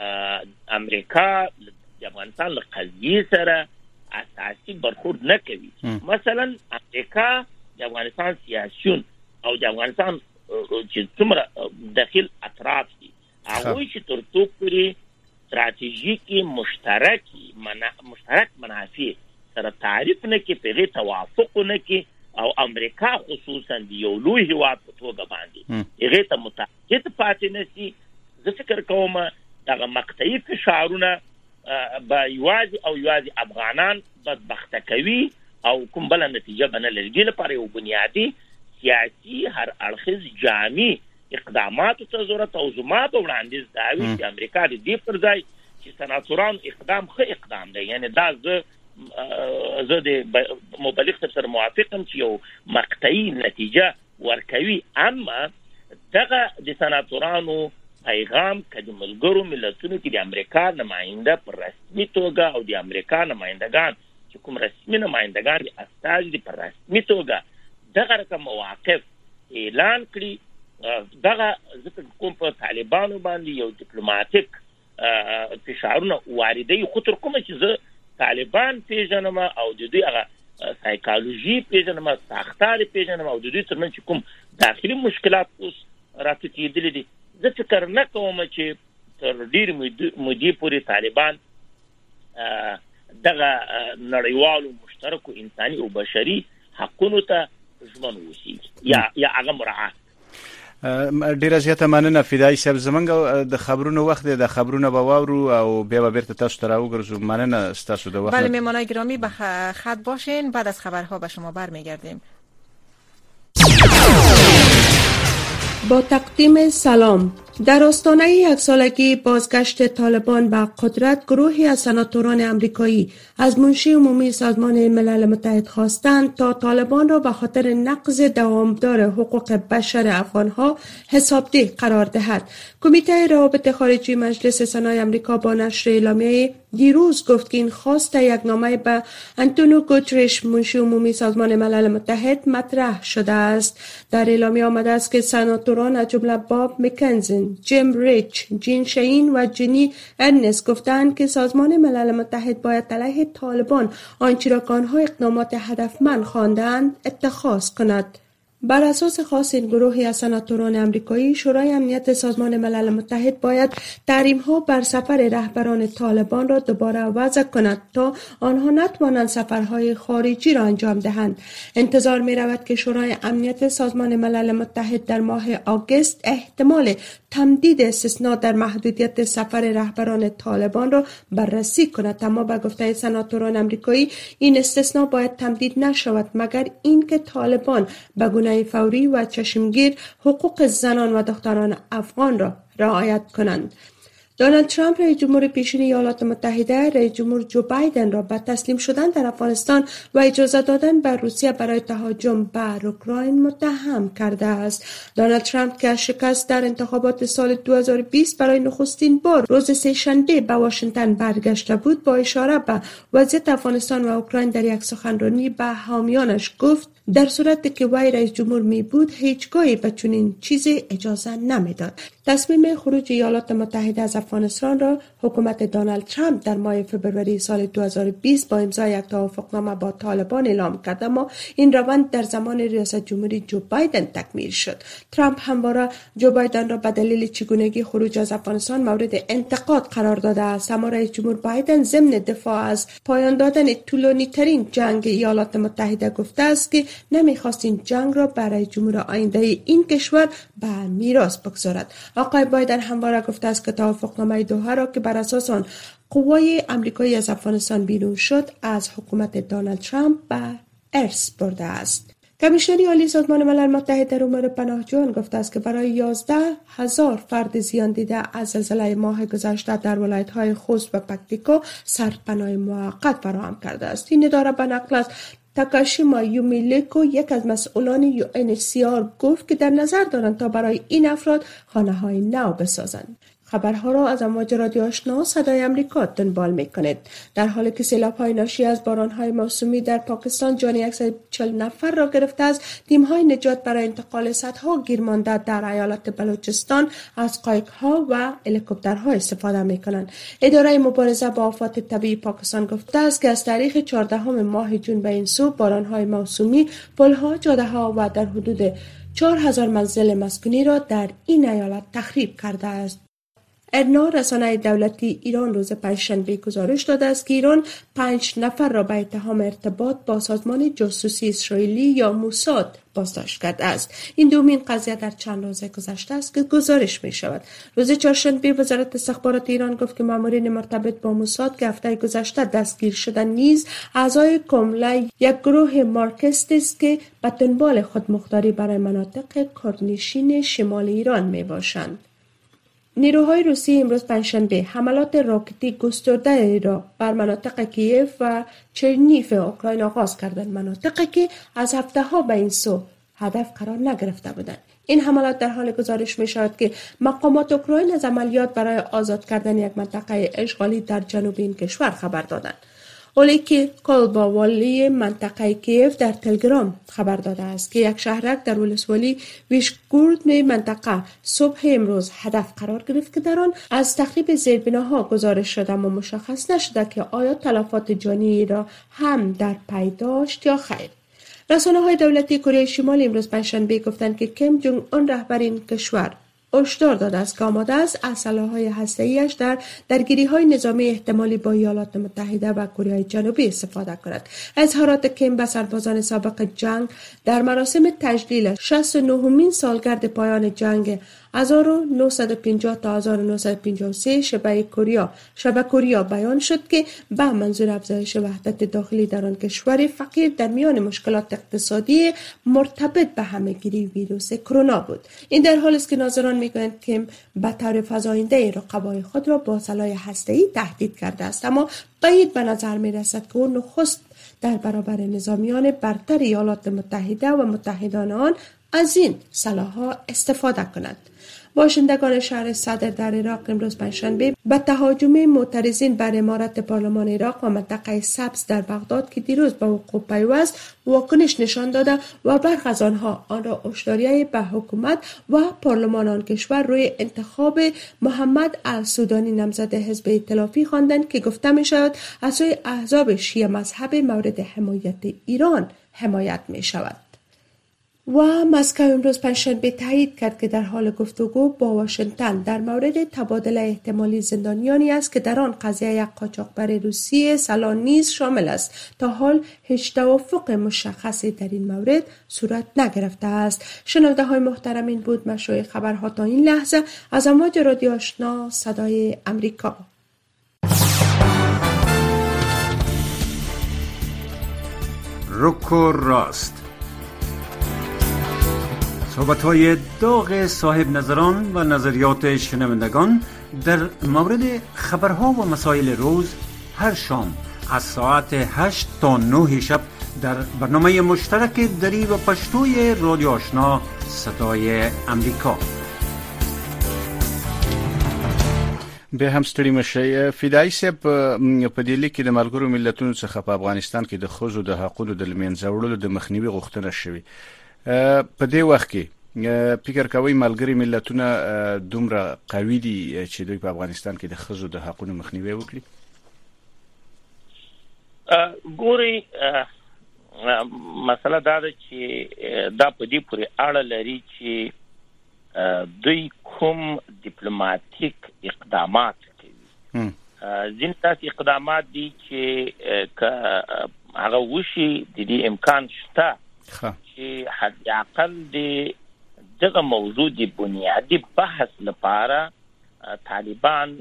امریکا د افغانستان له قضیې سره اساسي برخورد نه کوي. مثلا امریکا د افغانستان سیاسیون او د افغانستان چې څومره داخل اطراف دي هغوی چې تر څو پورې استراتیژیکي مشترک منافع سره تعریف نه کوي، په هغې توافق نه کوي او امریکا خصوصا د یو لوی هیواد په توګه باندې هغې ته متعهد پاتې نه شي، زه فکر کوم دغه مقطعي فشارونه به یوازې افغانان بدبخته کوي او کوم بله نتیجه به نه لري. دې لپاره یو بنیادي سیاسي هر اړخیز جامع اقداماتو ته ضرورت او زما په وړاندیز دا وي چې امریکا د دې پر ځای چې سناتورانو اقدام ښه اقدام دی، یعنی دا زه د مبلغ سره موافقم چې یو مقطعي نتیجه ورکوي، اما دغه د سناتورانو پیغام که د ملګرو ملتونو کې د امریکا نماینده پر رسمي توګه او د امریکا نمایندگان چې کوم رسمي نمایندگان د استازي پر رسمي توګه دغه رقم مواقف اعلان کړي، دغه ذکر کوم په طالبانو باندې یو ډیپلوماټیک فشارونه واردوي. خو تر کومه چې زه طالبان پیژنم او د دوی هغه سایکالوژي پیژنم، ساختار پیژنم او د دوی ترمنځ چې کوم داخلي مشکلات اوس راټوکېدلي دي، زه فکر نه کوم چې تر ډېرې مودې پورې طالبان دغه نړیوالو مشترکو انساني او بشري حقونو ته ژمن اوسي یا هغه مراعات. ډیر زیاته مننه فدای صاحب. زمونږ د خبرونو وخت د خبرونو به واورو او بیا بیرته تاسو ته راوګرځو. مننه تاسو د وخت. بله مهمانای گرامی به خط باشین، بعد از خبرها به شما برمیگردیم. با تقدیم سلام. در آستانه یک سالگی بازگشت طالبان به قدرت، گروهی از سناتوران آمریکایی از منشی عمومی سازمان ملل متحد خواستند تا طالبان را به خاطر نقض دوامدار حقوق بشر افغانها حسابدeh قرار دهد. کمیته روابط خارجی مجلس سنای آمریکا با نشر اعلامیه دیروز گفت که این خواست یک نامه به آنتونیو گوترش، منشی عمومی سازمان ملل متحد، مطرح شده است. در اعلامیه آمده است که سناتوران از جمله باب مکنزن، جیم ریچ، جین شین و جینی ارنست گفتند که سازمان ملل متحد باید علیه طالبان آنچه را که آنها اقدامات هدفمند خواندند اتخاذ کند. بر اساس خاص این گروهی از سناتوران آمریکایی، شورای امنیت سازمان ملل متحد باید تحریم‌ها بر سفر رهبران طالبان را دوباره وضع کند تا آنها نتوانند سفرهای خارجی را انجام دهند. انتظار می رود که شورای امنیت سازمان ملل متحد در ماه آگوست احتمال تمدید استثناء در محدودیت سفر رهبران طالبان را بررسی کند، اما به گفته سناتوران آمریکایی این استثناء باید تمدید نشود مگر اینکه طالبان به گونه فوری و چشمگیر حقوق زنان و دختران افغان را رعایت کنند. دونالد ترامپ رئیس جمهور پیشین ایالات متحده رئیس جمهور جو بایدن را به تسلیم شدن در افغانستان و اجازه دادن به روسیه برای تهاجم بر اوکراین متهم کرده است. دونالد ترامپ که از شکست در انتخابات سال 2020 برای نخستین بار روز سه‌شنبه به واشنگتن برگشته بود، با اشاره به وضعیت افغانستان و اوکراین در یک سخنرانی به حامیانش گفت در صورتی که وی رئیس جمهور می بود هیچگاهی به چنین چیزی اجازه نمیداد. تصمیم خروج ایالات متحده از افغانستان را حکومت دونالد ترامپ در ماه فوریه سال 2020 با امضای یک توافقنامه با طالبان اعلام کرد، اما این روند در زمان ریاست جمهوری جو بایدن تکمیل شد. ترامپ همواره جو بایدن را به دلیل چگونگی خروج از افغانستان مورد انتقاد قرار داده است، اما رئیس جمهور بایدن ضمن دفاع از پایان دادن طولانی‌ترین جنگ ایالات متحده گفته است که نمیخواست این جنگ را برای جمهور آینده این کشور به میراث بگذارد. آقای بایدن همواره گفته است که توافقنامه دوحه را که بر اساس آن قوای آمریکایی از افغانستان بیرون شد از حکومت دونالد ترامپ به ارث برده است. کمیشنری عالی سازمان ملل متحد در امور پناهجویان گفته است که برای 11,000 فرد زیان دیده از زلزله ماه گذشته در ولایت‌های خوست و پکتیکا سرپناه موقت فراهم کرده است. این اداره به نقل از تاکاشیما یومیلیکو، یک از مسئولان UNHCR، گفت که در نظر دارند تا برای این افراد خانه‌های نو بسازند. خبرها را از امواج رادیو آشنا صدای آمریکا دنبال می‌کنید. در حالی که سیلاب‌های ناشی از باران‌های موسمی در پاکستان جان 140 نفر را گرفته است، تیم‌های نجات برای انتقال صدها گیرمانده در ایالت بلوچستان از قایق‌ها و هلیکوپترها استفاده می‌کنند. اداره مبارزه با آفات طبیعی پاکستان گفته است که از تاریخ 14 ماه جون به این سو باران‌های موسمی پل‌ها، جاده‌ها و در حدود 4000 منزل مسکونی را در این ایالت تخریب کرده است. ارنا، رسانه دولتی ایران، روز پنجشنبه گزارش داده است که ایران 5 نفر را به اتهام ارتباط با سازمان جاسوسی اسرائیلی یا موساد بازداشت کرده است. این دومین قضیه در چند روز گذشته است که گزارش می شود. روز چهارشنبه وزارت استخبارات ایران گفت که مامورین مرتبط با موساد که هفته گذشته دستگیر شدن نیز اعضای کمله، یک گروه مارکسیست است که به دنبال خودمختاری برای مناطق کردنشین شمال ایران می باشند. نیروهای روسی امروز پنجشنبه حملات راکتی گسترده را بر مناطق کیف و چرنیف اوکراین آغاز کردند، مناطقی که از هفته‌ها به این سو هدف قرار نگرفته بودند. این حملات در حال گزارش می شود که مقامات اوکراین از عملیات برای آزاد کردن یک منطقه اشغالی در جنوب این کشور خبر دادند. اولیکی کولبا، والی منطقه کیف، در تلگرام خبر داده است که یک شهرک در ولسوالی ویشگورد منطقه صبح امروز هدف قرار گرفت که در آن از تخریب زیربناها گزارش شده، اما مشخص نشده که آیا تلفات جانی را هم در پی داشت یا خیر. رسانه‌های دولتی کره شمالی امروز پنجشنبه گفتند که کیم جونگ اون، رهبر این کشور، هشدار داده است که آماده است از سلاح‌های هسته‌ای‌اش در درگیری‌های نظامی احتمالی با ایالات متحده و کره جنوبی استفاده کند. اظهارات کیم به سربازان سابق جنگ در مراسم تجلیل 69مین سالگرد پایان جنگ 1950 تا 1953 شبه کره بیان شد که به منظور افزایش وحدت داخلی در آن کشور فقیر در میان مشکلات اقتصادی مرتبط به همه‌گیری ویروس کرونا بود. این در حالی است که ناظران میگویند که به طور فزاینده رقبای خود را با سلاح هسته‌ای تهدید کرده است، اما بعید به نظر میرسد که او نخست در برابر نظامیان برتر ایالات متحده و متحدان آن از این سلاح‌ها استفاده کند. باشندگان شهر صدر در عراق امروز پنجشنبه به تهاجم معترضین بر عمارت پارلمان عراق و منطقه سبز در بغداد که دیروز به وقوع پیوست واکنش نشان داده و برخی از آنها آن را هشداری به حکومت و پارلمان آن کشور روی انتخاب محمد السودانی نامزد حزب ائتلافی خواندند که گفته می شود از سوی احزاب شیعه مذهب مورد حمایت ایران حمایت می شود. و مسکو امروز پنجشنبه تایید کرد که در حال گفتگو با واشنگتن در مورد تبادل احتمالی زندانیانی است که در آن قضیه یک قاچاقبر روسی سالان نیز شامل است. تا حال هیچ توافق مشخصی در این مورد صورت نگرفته است. شنونده های محترم، این بود مشروع خبرها تا این لحظه از امواج رادیو آشنا صدای امریکا. رک و راست، صحبت‌های داغ صاحب نظران و نظریات شنوندگان در مورد خبرها و مسائل روز هر شام از ساعت 8 تا 9 شب در برنامه مشترک دری و پشتوی رادیو آشنا صدای امریکا. به هم ستړي مشه فدایي صاحب په دې لیک کې د ملګرو ملتونو څخه په افغانستان کې د ښځو د حقوقو د لمنځه وړلو د مخنیوي غوښتنه شوې. په دې وخت کې فکر کوي ملګري ملتونه دومره قوي دي چې دوی په افغانستان کې د ښځو د حقوقو مخنیوي وکړي؟ ګوري مسله دا ده چې دا په دې پورې اړه لري چې دوی کوم دیپلوماټیک اقدامات کوي. ځینې تاسو اقدامات دي چې هغه وشي د دې امکان شته چې حد اقل دغه موضوع د بنیادی بحث لپاره طالبان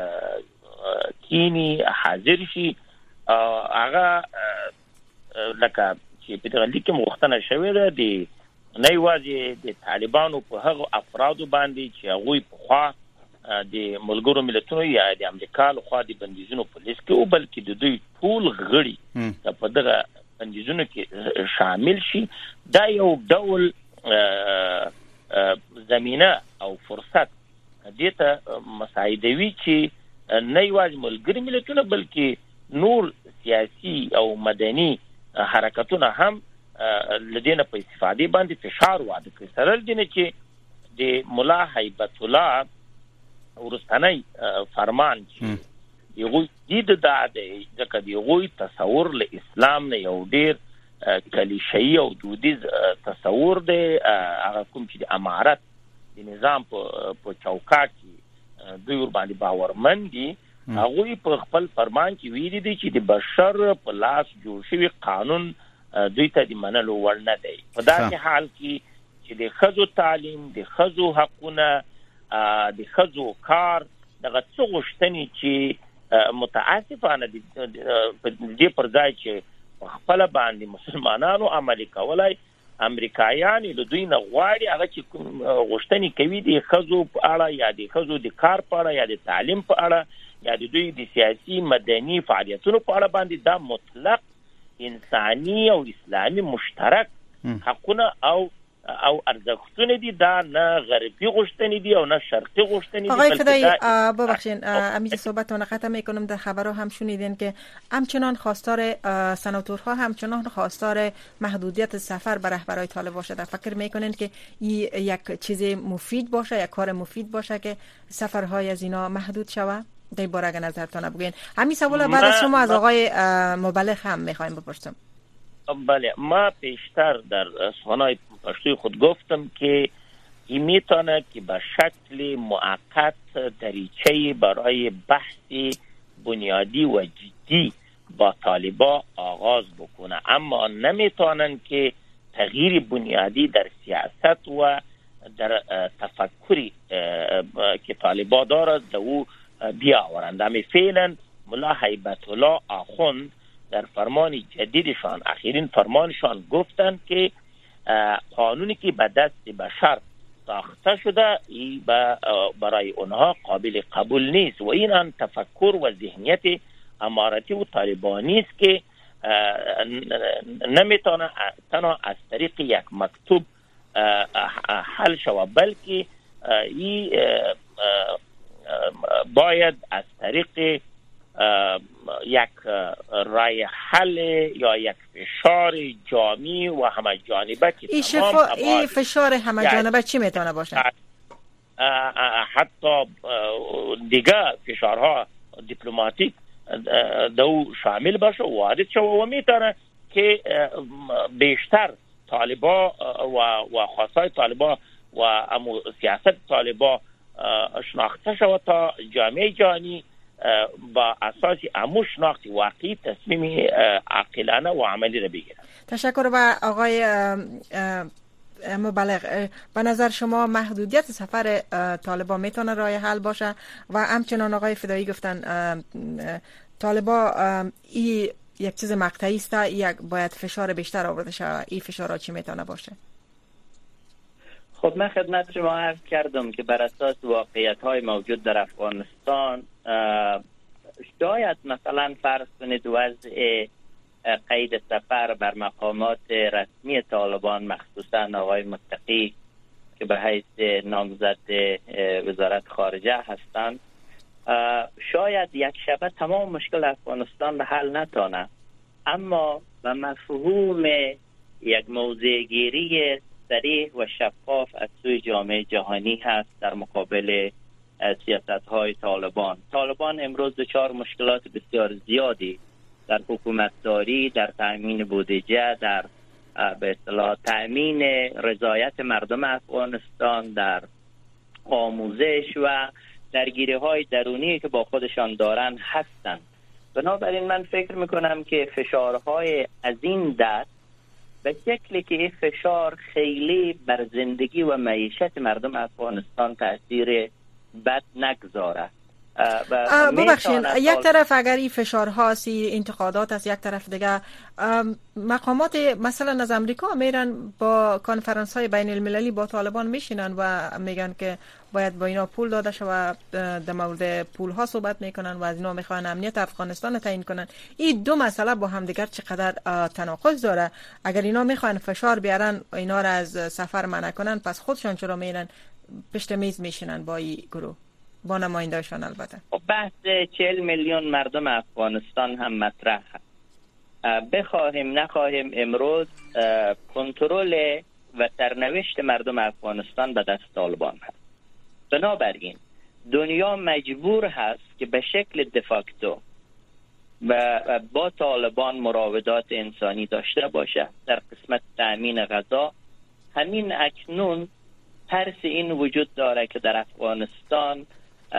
کینی حاضر شي. هغه لکه چې په دغه لیک مختنه شوی ده د نه یوازې د طالبانو په هغه افرادو باندې چې هغوی په خوا د ملګرو ملتونو یا د امریکا له خوا د بندیزونو په لیست کې او بلکې د دوی ټول غړي په دغه بندیزونو کې شامل شي. دا یو ډول زمینه او فرصت دته مساعدوي چې نه یوازې ملګري ملتونه بلکې نور سیاسي او مدني حرکتونه هم لدينا په استفاده باندې فشار واده کوي. سره دینه چې د مولا هیبت الله ورستنی فرمان چې یو دید دا دی ځکه دی غوي تصور له اسلام نه یو ډیر کلیشه‌ای او دودیز تصور دی. هغه کوم چې د امارت د نظام په چوکاټ کې دوی ور باندې باورمن دي. هغه په خپل فرمان کې ویلي دي چې د بشر په لاس جوړ شوی قانون دوی ته د منلو وړ نه دی. په داسې حال کې چې د ښځو تعلیم، د ښځو حقونه، د ښځو کار، دغه څه غوښتنې چې متاسفانه په دې پر ځای چې خپل باندې مسلمانانو عملي کولای، امریکایان له دوی نه غواړي هغه چې غوښتنې کوي د ښځو په اړه یا د ښځو د کار په اړه یا د تعلیم په اړه یا د دوی د سیاسي مدني فعالیتونو په اړه باندې دا مطلق انساني او اسلامي مشترک حقونه او ارزښتونه دي. دا نه غربي غوښتنې دي او نه شرقي غوښتنې دي. آقای فدایی ببخشید امیز صحبتتون ختم میکنم. در خبرها هم شنیدین که همچنان خواستار سناتورها همچنان خواستار محدودیت سفر بر رهبرای طالب باشه. فکر میکنین که این یک چیز مفید باشه، یک کار مفید باشه که سفرهای از اینا محدود شوه؟ در باره اگه نظرتون بگین. همین سوال بعد از شما از آقای مبلغ هم میخوایم بپرسم. بله، ما پیشتر در سخنهای پشتوی خود گفتم که این میتونه که به شکل موقت دریچه برای بحث بنیادی و جدی با طالبان آغاز بکنه، اما نمیتونن که تغییر بنیادی در سیاست و در تفکری که طالبان دارد در او بیاورند. اما فعلا ملا هیبت الله آخوند در فرمان جدیدشان، اخیرین فرمانشان، گفتند که قانونی که به دست بشر ساخته شده ای برای اونها قابل قبول نیست و این هم تفکر و ذهنیت اماراتی و طالبانی است که نمیتونه تنها از طریق یک مکتوب حل شود، بلکه ای باید از طریق یک رای حل یا یک فشار جامعی و همه جانبه که این فشار همه جانبه چی میتونه باشه؟ حتی دیگه فشارها دیپلماتیک دو شامل باشه و وارد شده و میتونه که بیشتر طالبا و خواستای طالبا و سیاست طالبا شناخته شود تا جامعه جهانی با اساس امو شناخت واقعی تصمیم عاقلانه و عملی را بگیرد. تشکر. و آقای مبلغ، به نظر شما محدودیت سفر طالبان میتونه راه حل باشه؟ و همچنان آقای فدایی گفتن طالبان این یک چیز مقطعی است، یک باید فشار بیشتر آورده شه. این فشارها چی میتونه باشه؟ خب من خدمت شما عرض کردم که بر اساس واقعیت‌های موجود در افغانستان شاید مثلا فرض کنید وضع قید سفر بر مقامات رسمی طالبان، مخصوصا آقای متقی که به حیث نامزد وزارت خارجه هستند، شاید یک شبه تمام مشکل افغانستان را حل نتانه، اما به مفهوم یک موضع‌گیری صریح و شفاف از سوی جامعه جهانی هست در مقابل سیاست‌های طالبان. طالبان امروز دچار مشکلات بسیار زیادی در حکومتداری، در تأمین بودجه، در به اصطلاح تأمین رضایت مردم افغانستان، در آموزش و درگیری‌های درونی که با خودشان دارن هستند. بنابراین من فکر میکنم که فشارهای از این دست به شکلی که این فشار خیلی بر زندگی و معیشت مردم افغانستان تأثیر بد نگذاره. ببخشید، یک طرف اگر این فشارها سی انتقادات است، یک طرف دیگه مقامات مثلا از امریکا میرن با کنفرانس های بین المللی با طالبان میشینن و میگن که باید با اینا پول داده شود، در مورد پول ها صحبت میکنن و از اینا میخوان امنیت افغانستان تعیین کنن. این دو مسئله با هم دیگر چقدر تناقض داره؟ اگر اینا میخوان فشار بیارن اینا را از سفر منع کنن، پس خودشان چرا میرن پشت میز میشینن با این گروه، با نماینده‌شان؟ البته بحث 40 میلیون مردم افغانستان هم مطرح هست. بخواهیم نخواهیم امروز کنترل و سرنوشت مردم افغانستان به دست طالبان هست. بنابراین دنیا مجبور هست که به شکل دفاکتو با طالبان مراودات انسانی داشته باشه. در قسمت تأمین غذا همین اکنون ترس این وجود داره که در افغانستان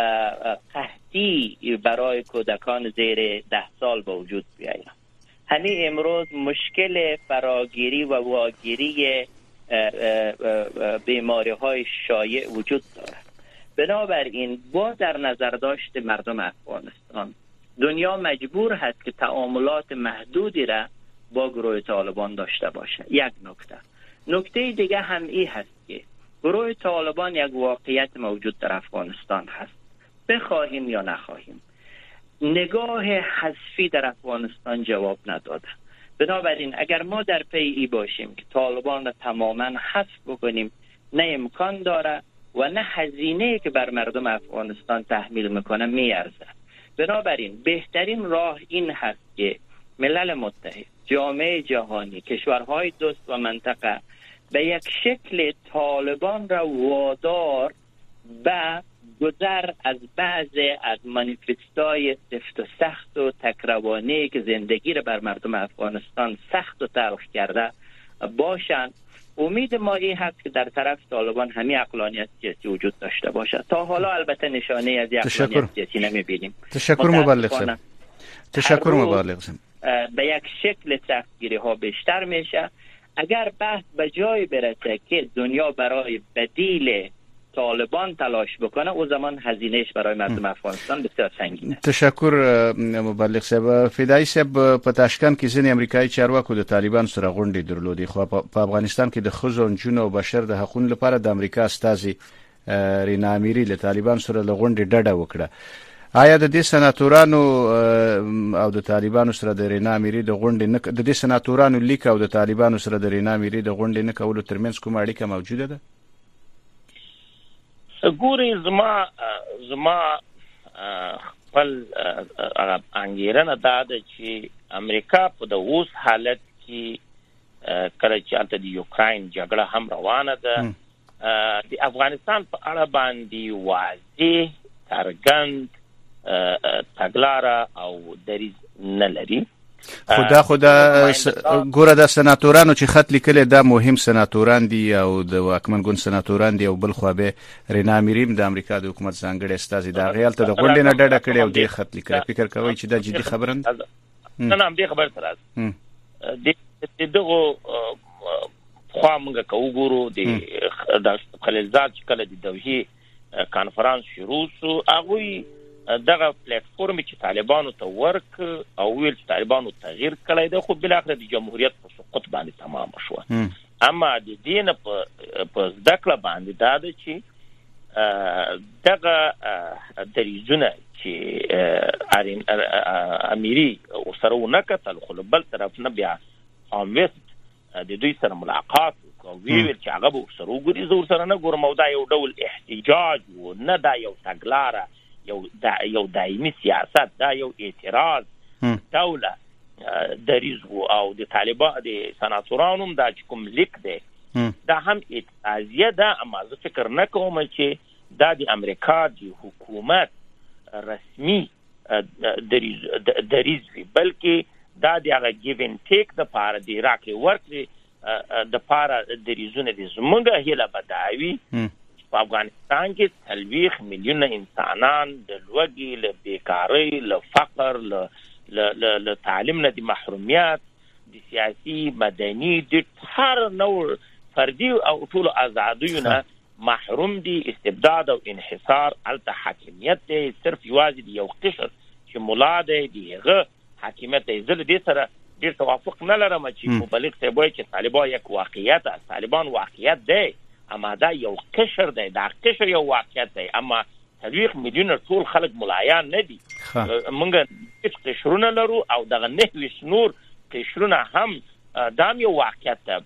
قحطی برای کودکان زیر 10 سال به وجود بیاید. همین امروز مشکل فراگیری و واگیری بیماری های شایع وجود دارد. بنابراین با در نظر داشت مردم افغانستان، دنیا مجبور هست که تعاملات محدودی را با گروه طالبان داشته باشه. یک نکته دیگه هم این هست که گروه طالبان یک واقعیت موجود در افغانستان هست، بخواهیم یا نخواهیم. نگاه حذفی در افغانستان جواب نداده. بنابراین اگر ما در پی ای باشیم که طالبان را تماما حذف بکنیم، نه امکان داره و نه هزینه که بر مردم افغانستان تحمیل میکنه میارزه. بنابراین بهترین راه این هست که ملل متحد، جامعه جهانی، کشورهای دوست و منطقه به یک شکل طالبان را وادار به گذر از بعض از مانیفستای سفت و سخت و تکروانی که زندگی را بر مردم افغانستان سخت و تلخ کرده باشند امید ما این هست که در طرف طالبان همین عقلانیت سیاسی وجود داشته باشد. تا حالا البته نشانه از عقلانیت سیاسی نمی‌بینیم. تشکر مبلغ صاحب. تشکر مبلغ صاحب. به یک شکل سختگیری ها بیشتر میشه. اگر بحث به جای برسه که دنیا برای بدیل طالبان تلاش بکنه، او زمان هزینهش برای مردم افغانستان بسیار سنگینه. تشکر مبلغ صاحب. فدای صاحب، په تاشکند کې ځینې امریکایي چارواکو د طالبان سره غونډې درلودې، خو په افغانستان کې د ښځو، نجونو او بشر د حقوقو لپاره د امریکا استازي رینا امیری له طالبان سره د غونډې ډډه وکړه. آیا د دې سناتورانو او د طالبانو سره د رینا امیری د غونډې نه د دې سناتورانو لیک او د طالبانو سره د رینا امیری د غونډې نه کولو ترمنځ کومه اړیکه موجوده ده؟ ګوري زما خپل انګیرنه دا ده چې امریکا په د اوس حالت کې کله چې البته د یوکراین جګړه هم روانه ده، د افغانستان په اړه باندې واضح څرګند تګلاره او دریځ نه لري. خدا ګوره د سناتورانو چې خط لیکل دا مهم سناتوران دي او د واکمن ګوند سناتوران دي، او بل خو به رینا امیریم د امریکا د حکومت ځانګړي استازي دا غیالته د غونډې نه ډډه کړې او د خط لیکل. فکر کوي چې دا جدي خبره نه؟ نه دې خبر سره د دغه خو موږ کوو د خلیلزاد چې کله د دوحې کانفرنس شروع شو، هغه دغه پلیټ فورم چې طالبانو ته ورک او ویل چې طالبانو تغییر کړی دی، خو بل اخر د جمهوریت په سقوط باندې تمام شو. اما د دین په ذکر باندې دا ده چې دغه دریزونه چې امیری سره ونکتل، خو بل طرف نه بیا اموست د دوی سره ملاقات او ویل چې هغه به سره وګوري، زور سره نه ګورم، او دا یو ډول احتجاج و نه دا یو تګلاره، یو دایمي سیاست، دا یو اعتراض دوله دریز او د طالبان د سناتورانو دا چې کوم لیک دی دا هم اعتراضیه ده. اما زه فکر نه کوم چې دا د امریکا د حکومت رسمي دریز وي، بلکې دا د هغه ګیو ان ټیک د پاره د راکړې ورکړې د پاره دریزونه دي. زمونږ هیله به دا وي په افغانستان کې 30 میلیونه انسانان د لوږې، له بیکارۍ، له فقر، له تعلیم نه د محرومیت، د سیاسي، مدني، د هر نوع فردي او ټول آزادیو نه محروم دي. استبداد او انحصار، الته حاکمیت دی صرف یوازې د یو قشر چې مولا دی دغه حاکمیت دی. زه دې سره ډېر توافق نه لرم چې مبلغ صاحب وایي چې طالبان یک واقعیت است. طالبان واقعیت دی، اما دا یو قشر دی، دا قشر یو واقعیت دی. اما 30 میلیونه ټول خلک ملایان نه دي. موږ هیڅ قشرونه لرو او دغه 9 نور قشرونه هم دا یو واقعیت ده.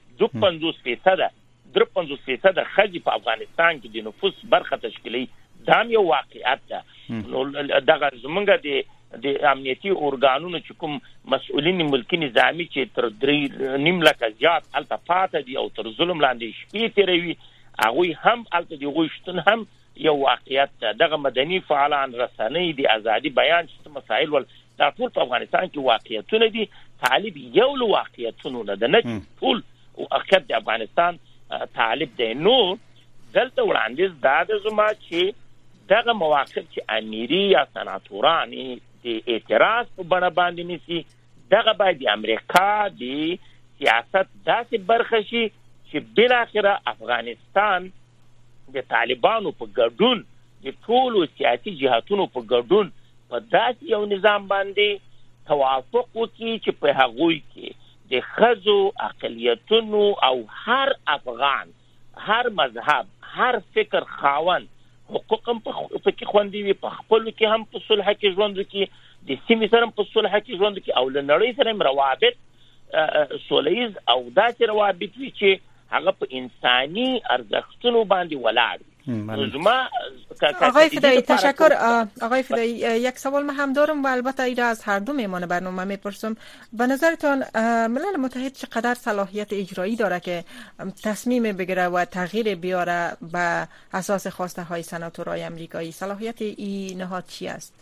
53% خلک په افغانستان کې د نفوس برخه تشکیلي، دا یو واقعیت ده. نو دغه زمونږ د امنیتي اورګانونو چې کوم مسؤلین ملکی نظامی چې تر 3.5 لک زیات الته پاتې دي او تر ظلم لاندې شپې تیروي، هغه هم الته دی غوښتن هم یو واقعیت ده. دغه مدني فعالان، رسنۍ، د ازادي بیان چې مسائل ول دا ټول په افغانستان کې واقعیتونه دي. طالب یو له واقعیتونو نه ده، نه ټول واقعیت د افغانستان طالب دی. نو دلته وړاندیز دا د زما چې دغه مواقف چې امیری یا سناتوران د اعتراض په بڼه باندې نیسي، دغه باید د امریکا د سیاست داسې برخه شي چې بالاخره افغانستان د طالبانو په ګډون، د ټولو سیاسي جهاتونو په ګډون په داسې یو نظام باندې توافق وکړي چې په هغوی کې د ښځو، اقلیتونو او هر افغان، هر مذهب، هر فکر خاوند حقوق هم په کې خوندي وي، په خپلو کې هم په صلح کې ژوند وکړي، د سیمې سره هم په صلح کې ژوند وکړي، او له نړۍ سره هم روابط سولیز او داسې روابط وي چې هغه په انساني ارزښتونو باندې ولاړ وي. آقای فدایی تشکر. آقای فدایی یک سوال من هم دارم و البته ایره از هر دو میمانه برنامه میپرسم. به نظرتان ملل متحد چقدر صلاحیت اجرایی داره که تصمیم بگیره و تغییر بیاره به اساس خواسته های سناتورای امریکایی؟ صلاحیت این نهاد چی است؟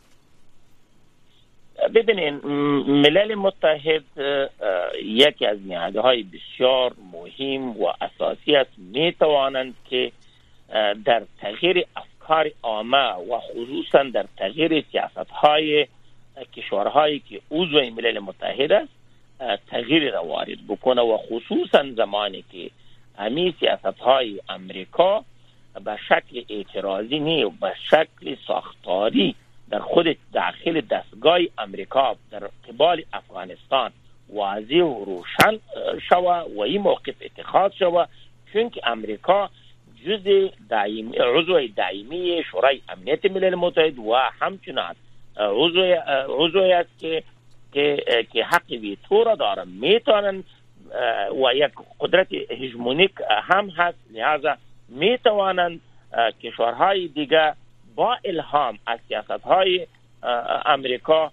ببینین، ملل متحد یکی از نهادهای بسیار مهم و اساسی است می توانند که در تغییر افکار عامه و خصوصا در تغییر سیاست‌های کشورهایی که عضو ملل متحد است تغییر را وارد بکنه و خصوصا زمانی که همین سیاست‌های امریکا به شکل اعتراضی نه و به شکل ساختاری در خود داخل دستگاه امریکا در قبال افغانستان واضح و روشن شوه و این موقف اتخاذ شوه، چون که امریکا عضو دائمی شورای امنیت ملل متحد و همچنان عضو است که حق ویتو را داره، میتونن و یک قدرت هژمونیک هم هست، لذا میتوانند کشورهای دیگه با الهام از سیاست‌های امریکا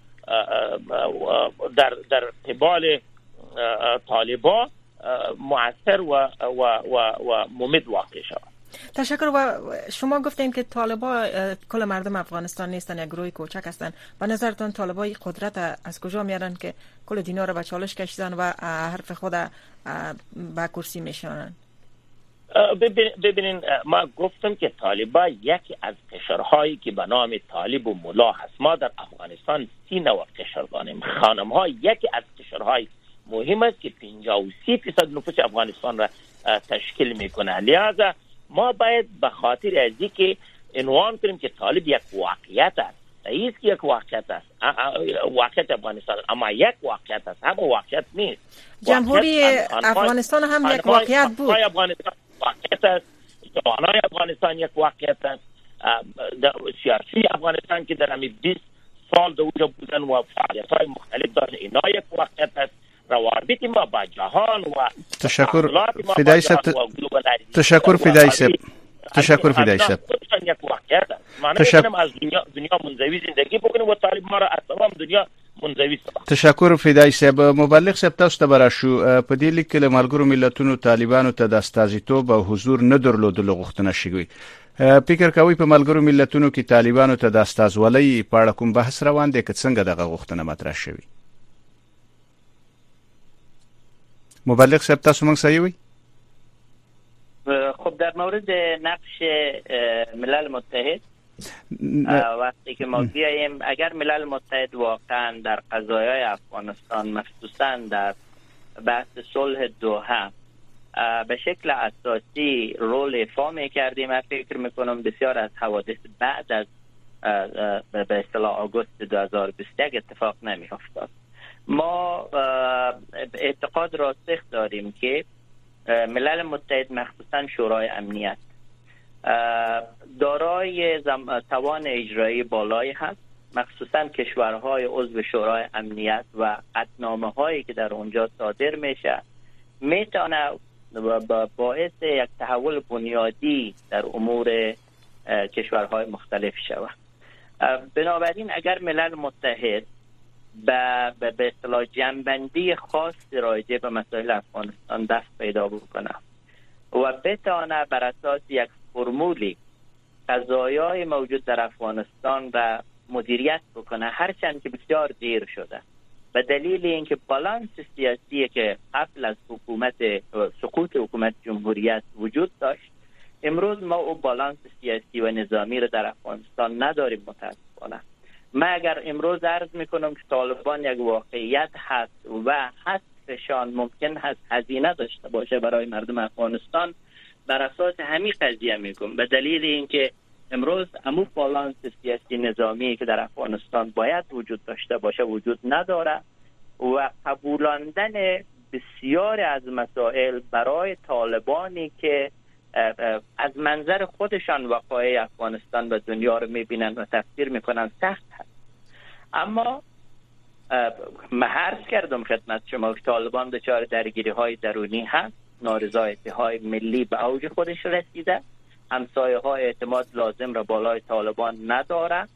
در قبال طالبان مؤثر و ممد واقع شود. تشکر. و شما گفتین که طالبان کل مردم افغانستان نیستن، یک گروه کوچک هستن. به نظرتان طالبان قدرت از کجا میارن که کل دینا رو به چالش کشیدن و حرف خود به کرسی میشونن؟ ببینین، ما گفتم که طالبان یکی از قشرهایی که به نام طالب و ملا هست. ما در افغانستان 3 نوع قشر داریم. خانم ها یکی از قشرهای مهم است که 53% نفوس افغانستان را تشکیل میکنه. لذا ما باید به خاطر از اینکه عنوان کنیم که طالب یک واقعیت است، ایست که یک واقعیت است، واقعیت افغانستان، اما یک واقعیت است، هم واقعیت نیست. جمهوری افغانستان هم یک واقعیت بود. افغانستان واقعیت است، جوانای افغانستان یک واقعیت است، سیاسی افغانستان که در همین 20 سال در اونجا بودن و فعالیت‌های مختلف داشتن، اینا یک واقعیت است. روابط ما با جهان و تشکر فدای صاحب. تشکر فدای صاحب. تشکر فدای صاحب. تشکر از دنیا منزوی زندگی بکنیم و طالب ما را از تمام دنیا منزوی ساخت. تشکر فدای صاحب. مبلغ صاحب تاسو ته براشو په دې لیک کې له ملګرو ملتونو طالبانو ته د استازیتوب او حضور نه درلودلو غوښتنه شوې. فکر کوي په ملګرو ملتونو کې طالبانو ته د استازولۍ په اړه کوم بحث روان دی که څنګه دغه غوښتنه مطرح شوې؟ مبلغ صاحب تاسو موږ صحیح وي؟ خب در مورد نقش ملل متحد وقتی که ما بیاییم، اگر ملل متحد واقعا در قضایای افغانستان مخصوصا در بحث صلح دوحه به شکل اساسی رول ایفا می‌کردیم، من فکر می‌کنم بسیار از حوادث بعد از به اصطلاح آگوست 2021 اتفاق نمی‌افتاد. ما اعتقاد راسخ داریم که ملل متحد مخصوصا شورای امنیت دارای توان اجرایی بالایی هست، مخصوصا کشورهای عضو شورای امنیت و قطعنامه هایی که در اونجا صادر میشه میتونه باعث یک تحول بنیادی در امور کشورهای مختلف شود. بنابراین اگر ملل متحد به اصطلاح جنبندی خاصی راجع به مسائل افغانستان دست پیدا بکنه و بتانه بر اساس یک فرمولی قضایای موجود در افغانستان را مدیریت بکنه، هرچند که بسیار دیر شده به دلیل اینکه بالانس سیاسی که قبل از سقوط حکومت جمهوریت وجود داشت، امروز ما او بالانس سیاسی و نظامی را در افغانستان نداریم متاسفانه. من اگر امروز عرض میکنم که طالبان یک واقعیت هست و حذفشان ممکن هست هزینه داشته باشه برای مردم افغانستان، بر اساس همین قضیه میگم، به دلیل اینکه امروز امو بالانس سیاسی نظامی که در افغانستان باید وجود داشته باشه وجود نداره و قبولاندن بسیار از مسائل برای طالبانی که از منظر خودشان وقایع افغانستان و دنیا رو میبینن و تفسیر میکنن سخت هست. اما من عرض کردم خدمت شما که طالبان دچار درگیری های درونی هست، نارضایتی های ملی به اوج خودش رسیده، همسایه های اعتماد لازم را بالای طالبان نداره،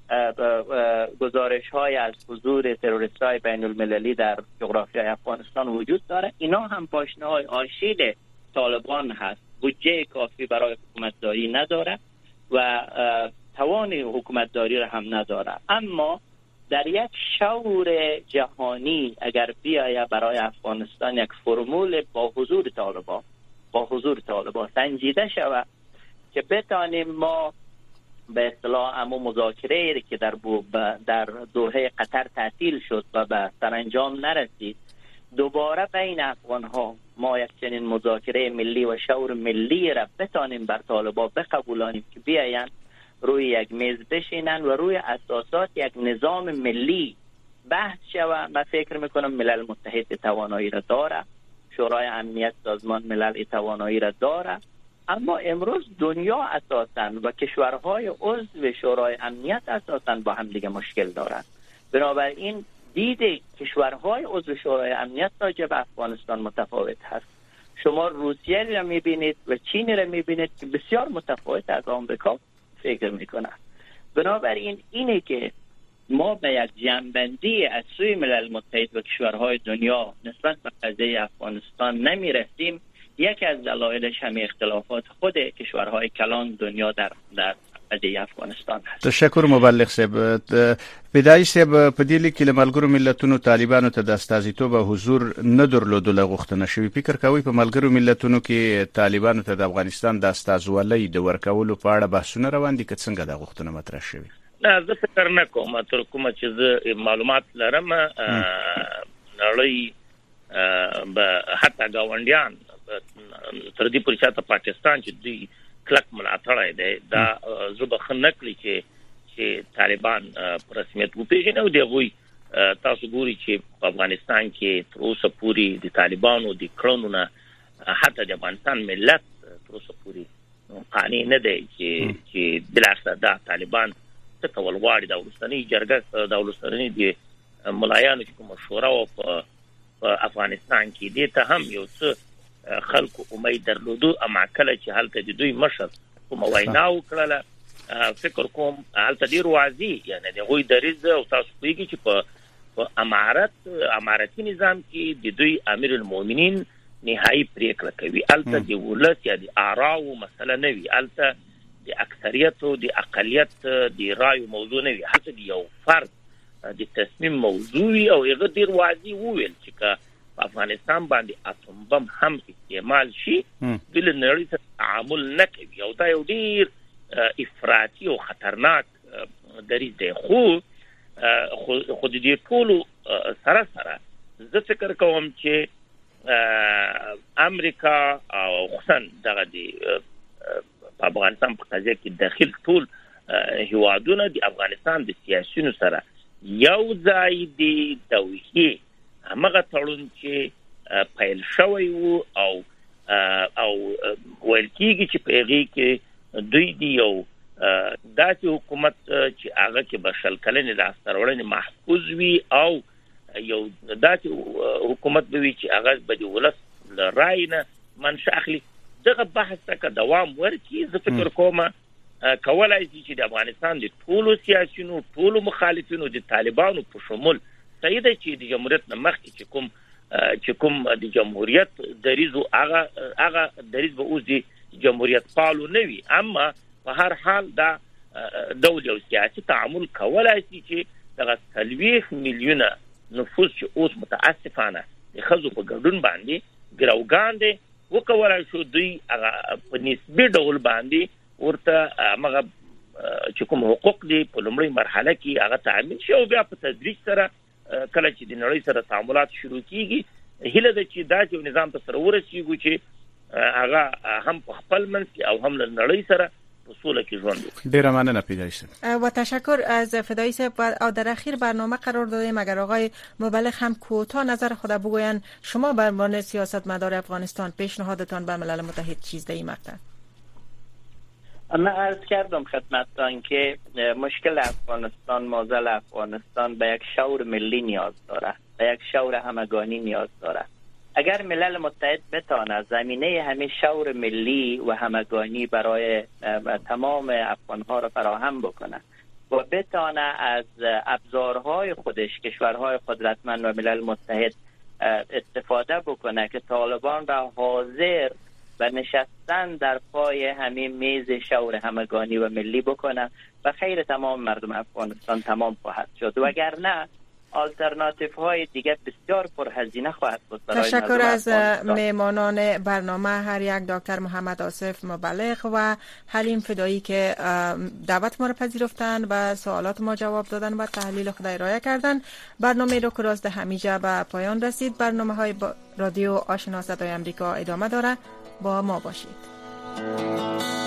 گزارش های از حضور تروریست های بین المللی در جغرافیای افغانستان وجود داره. اینا هم پاشنه های آشیل طالبان هست. بودجه کافی برای حکومتداری نداره و توان حکومتداری را هم نداره. اما در یک شور جهانی اگر بیاید برای افغانستان یک فرمول با حضور طالبان سنجیده شود که بتانیم ما به اصطلاح امو مذاکره که در دوحه قطر تعطیل شد و به سرانجام نرسید، دوباره بین افغان ها ما یک چنین مذاکره ملی و شور ملی را بتانیم بر طالبان بقبولانیم که بیاین روی یک میز بشینن و روی اساسات یک نظام ملی بحث شود. من فکر میکنم ملل متحد توانایی را داره، شورای امنیت سازمان ملل توانایی را داره، اما امروز دنیا اساساً و کشورهای عضو شورای امنیت اساساً با هم دیگه مشکل دارند. بنابراین دید کشورهای عضو شورای امنیت راجع به افغانستان متفاوت هست. شما روسیه را میبینید و چین را میبینید که بسیار متفاوت از آمریکا فکر میکنن. بنابراین اینه که ما به یک جنبندی از سوی ملل متحد و کشورهای دنیا نسبت به قضیه افغانستان نمیرسیم. یکی از دلایلش همین اختلافات خود کشورهای کلان دنیا در قضیه افغانستان هست. تشکر مبلغ صاحب. پیدای صاحب په دې لیک کې ملګرو ملتونو طالبانو ته د استازیتوب او حضور نه درلودل غوښتنه شوی. فکر کوي په ملګرو ملتونو کې طالبانو ته د افغانستان د استازولۍ د ورکولو په اړه بحثونه روان دي که څنګه د غوښتنه مطرح شوی؟ نه، زه فکر نه کوم تر کومه چې زه معلومات لرم نړۍ به حتی گاونډیان تر دې پورې چې پاکستان چې دوی کلک ملاتړی دی دا زه به ښه نه کړي چې طالبان په رسمیت وپېژني او دغوی تاسو ګوري چې په افغانستان کې تر اوسه پورې د طالبانو د کړنو نه حتی د افغانستان ملت تر اوسه پورې قانع نه دی چې بلاخره دا طالبان څه کول غواړي. د ولسمشرۍ جرګه د ولسمشرۍ د ملایانو چې کومه شورا و په افغانستان کې دې ته هم یو څه خلکو امید درلودو، اما کله چې هلته د دوی مشر کومه وینا وکړله فکر کوم هلته ډیر واضح یعنی دغوی دریځ او تاسو پوهیږئ چې په امارتي نظام کې د دوی امیر المؤمنین نهایی پریکړه کوي. هلته د ولس یا د آراو مسله نه وي، هلته د اکثریت او د اقلیت د رایو موضوع نه وي، هلته د یو فرد د تصمیم موضوع وي او هغه ډیر واضح وویل چې که په افغانستان باندې اتم بم هم استعمال شي بل نړۍ سره تعامل نه کوي او دا یو ډیر افراطي او خطرناک دریځ دی. خو د دې ټولو سره زه فکر کوم چې امریکا او خصوصا دغه د افغانستان په قضیه کې داخل ټول هیوادونه د افغانستان د سیاسيونو سره یو ځای دی دوی همغه تړون چې پیل شوی وو او ویل کېږي چې په هغې کې دوی دی یو داسې حکومت چې هغه کې به شل کلنې لاسته راوړنې محفوظ وي او یو داسې حکومت به وي چې هغه به د ولس له رایې نه منشأ اخلي. دغه بحث ته که دوام ورکړي زه فکر کوم کولای شي چې د افغانستان د ټولو سیاسیونو ټولو مخالفینو د طالبانو په شمول صحیح ده چې د جمهوریت نه مخکې چې کوم د جمهوریت دریځ هغه دریځ به اوس د جمهوریت پالو نه وي، اما په هر حال دا ډول یو سیاسي تعامل کولای شي چې دغه 40 میلیونه نفوس چې اوس متاسفانه د ښځو په ګډون باندې ګروګان دي وکولای شو دوی هغه په نسبي ډول باندې ورته هغه چې کوم حقوق دي په لومړۍ مرحله کې هغه تعامل شي او بیا په تدریج سره کله چې د نړۍ سره تعاملات شروع کیږي هله د چې دا یو نظام ته سره ورسیږي چې هغه هم په خپل منځ او هم له نړۍ سره په سوله کې ژوند وکړي. ډیر مننه پیدای صاحب و تشکر از فدایی صاحب. و در اخیر برنامه قرار دادیم اگر آقای مبلغ هم کوتاه نظر خود بگوین شما به عنوان سیاستمدار افغانستان پیشنهادتان به ملل متحد چیز در این مقطع؟ من عرض کردم خدمتتان که مشکل افغانستان معضل افغانستان به یک شور ملی نیاز داره، به یک شور همگانی نیاز داره. اگر ملل متحد بتانه زمینه همه شور ملی و همگانی برای تمام افغانها را فراهم بکنه و بتانه از ابزارهای خودش کشورهای قدرتمند و ملل متحد استفاده بکنه که طالبان را حاضر و نشستن در پای همین میز شور همگانی و ملی بکنن و خیر تمام مردم افغانستان تمام خواهد شد. وگرنه آلترناتیف های دیگه بسیار پرهزینه خواهد بود. تشکر از میهمانان برنامه، هر یک دکتر محمد آصف مبلغ و حلیم فدایی که دعوت ما را پذیرفتند و سوالات ما جواب دادن و تحلیل خود ارائه کردن. برنامه رو که راست همیشه به پایان رسید. برنامه های رادیو آشنا صدای امریکا ادامه داره، با ما باشید.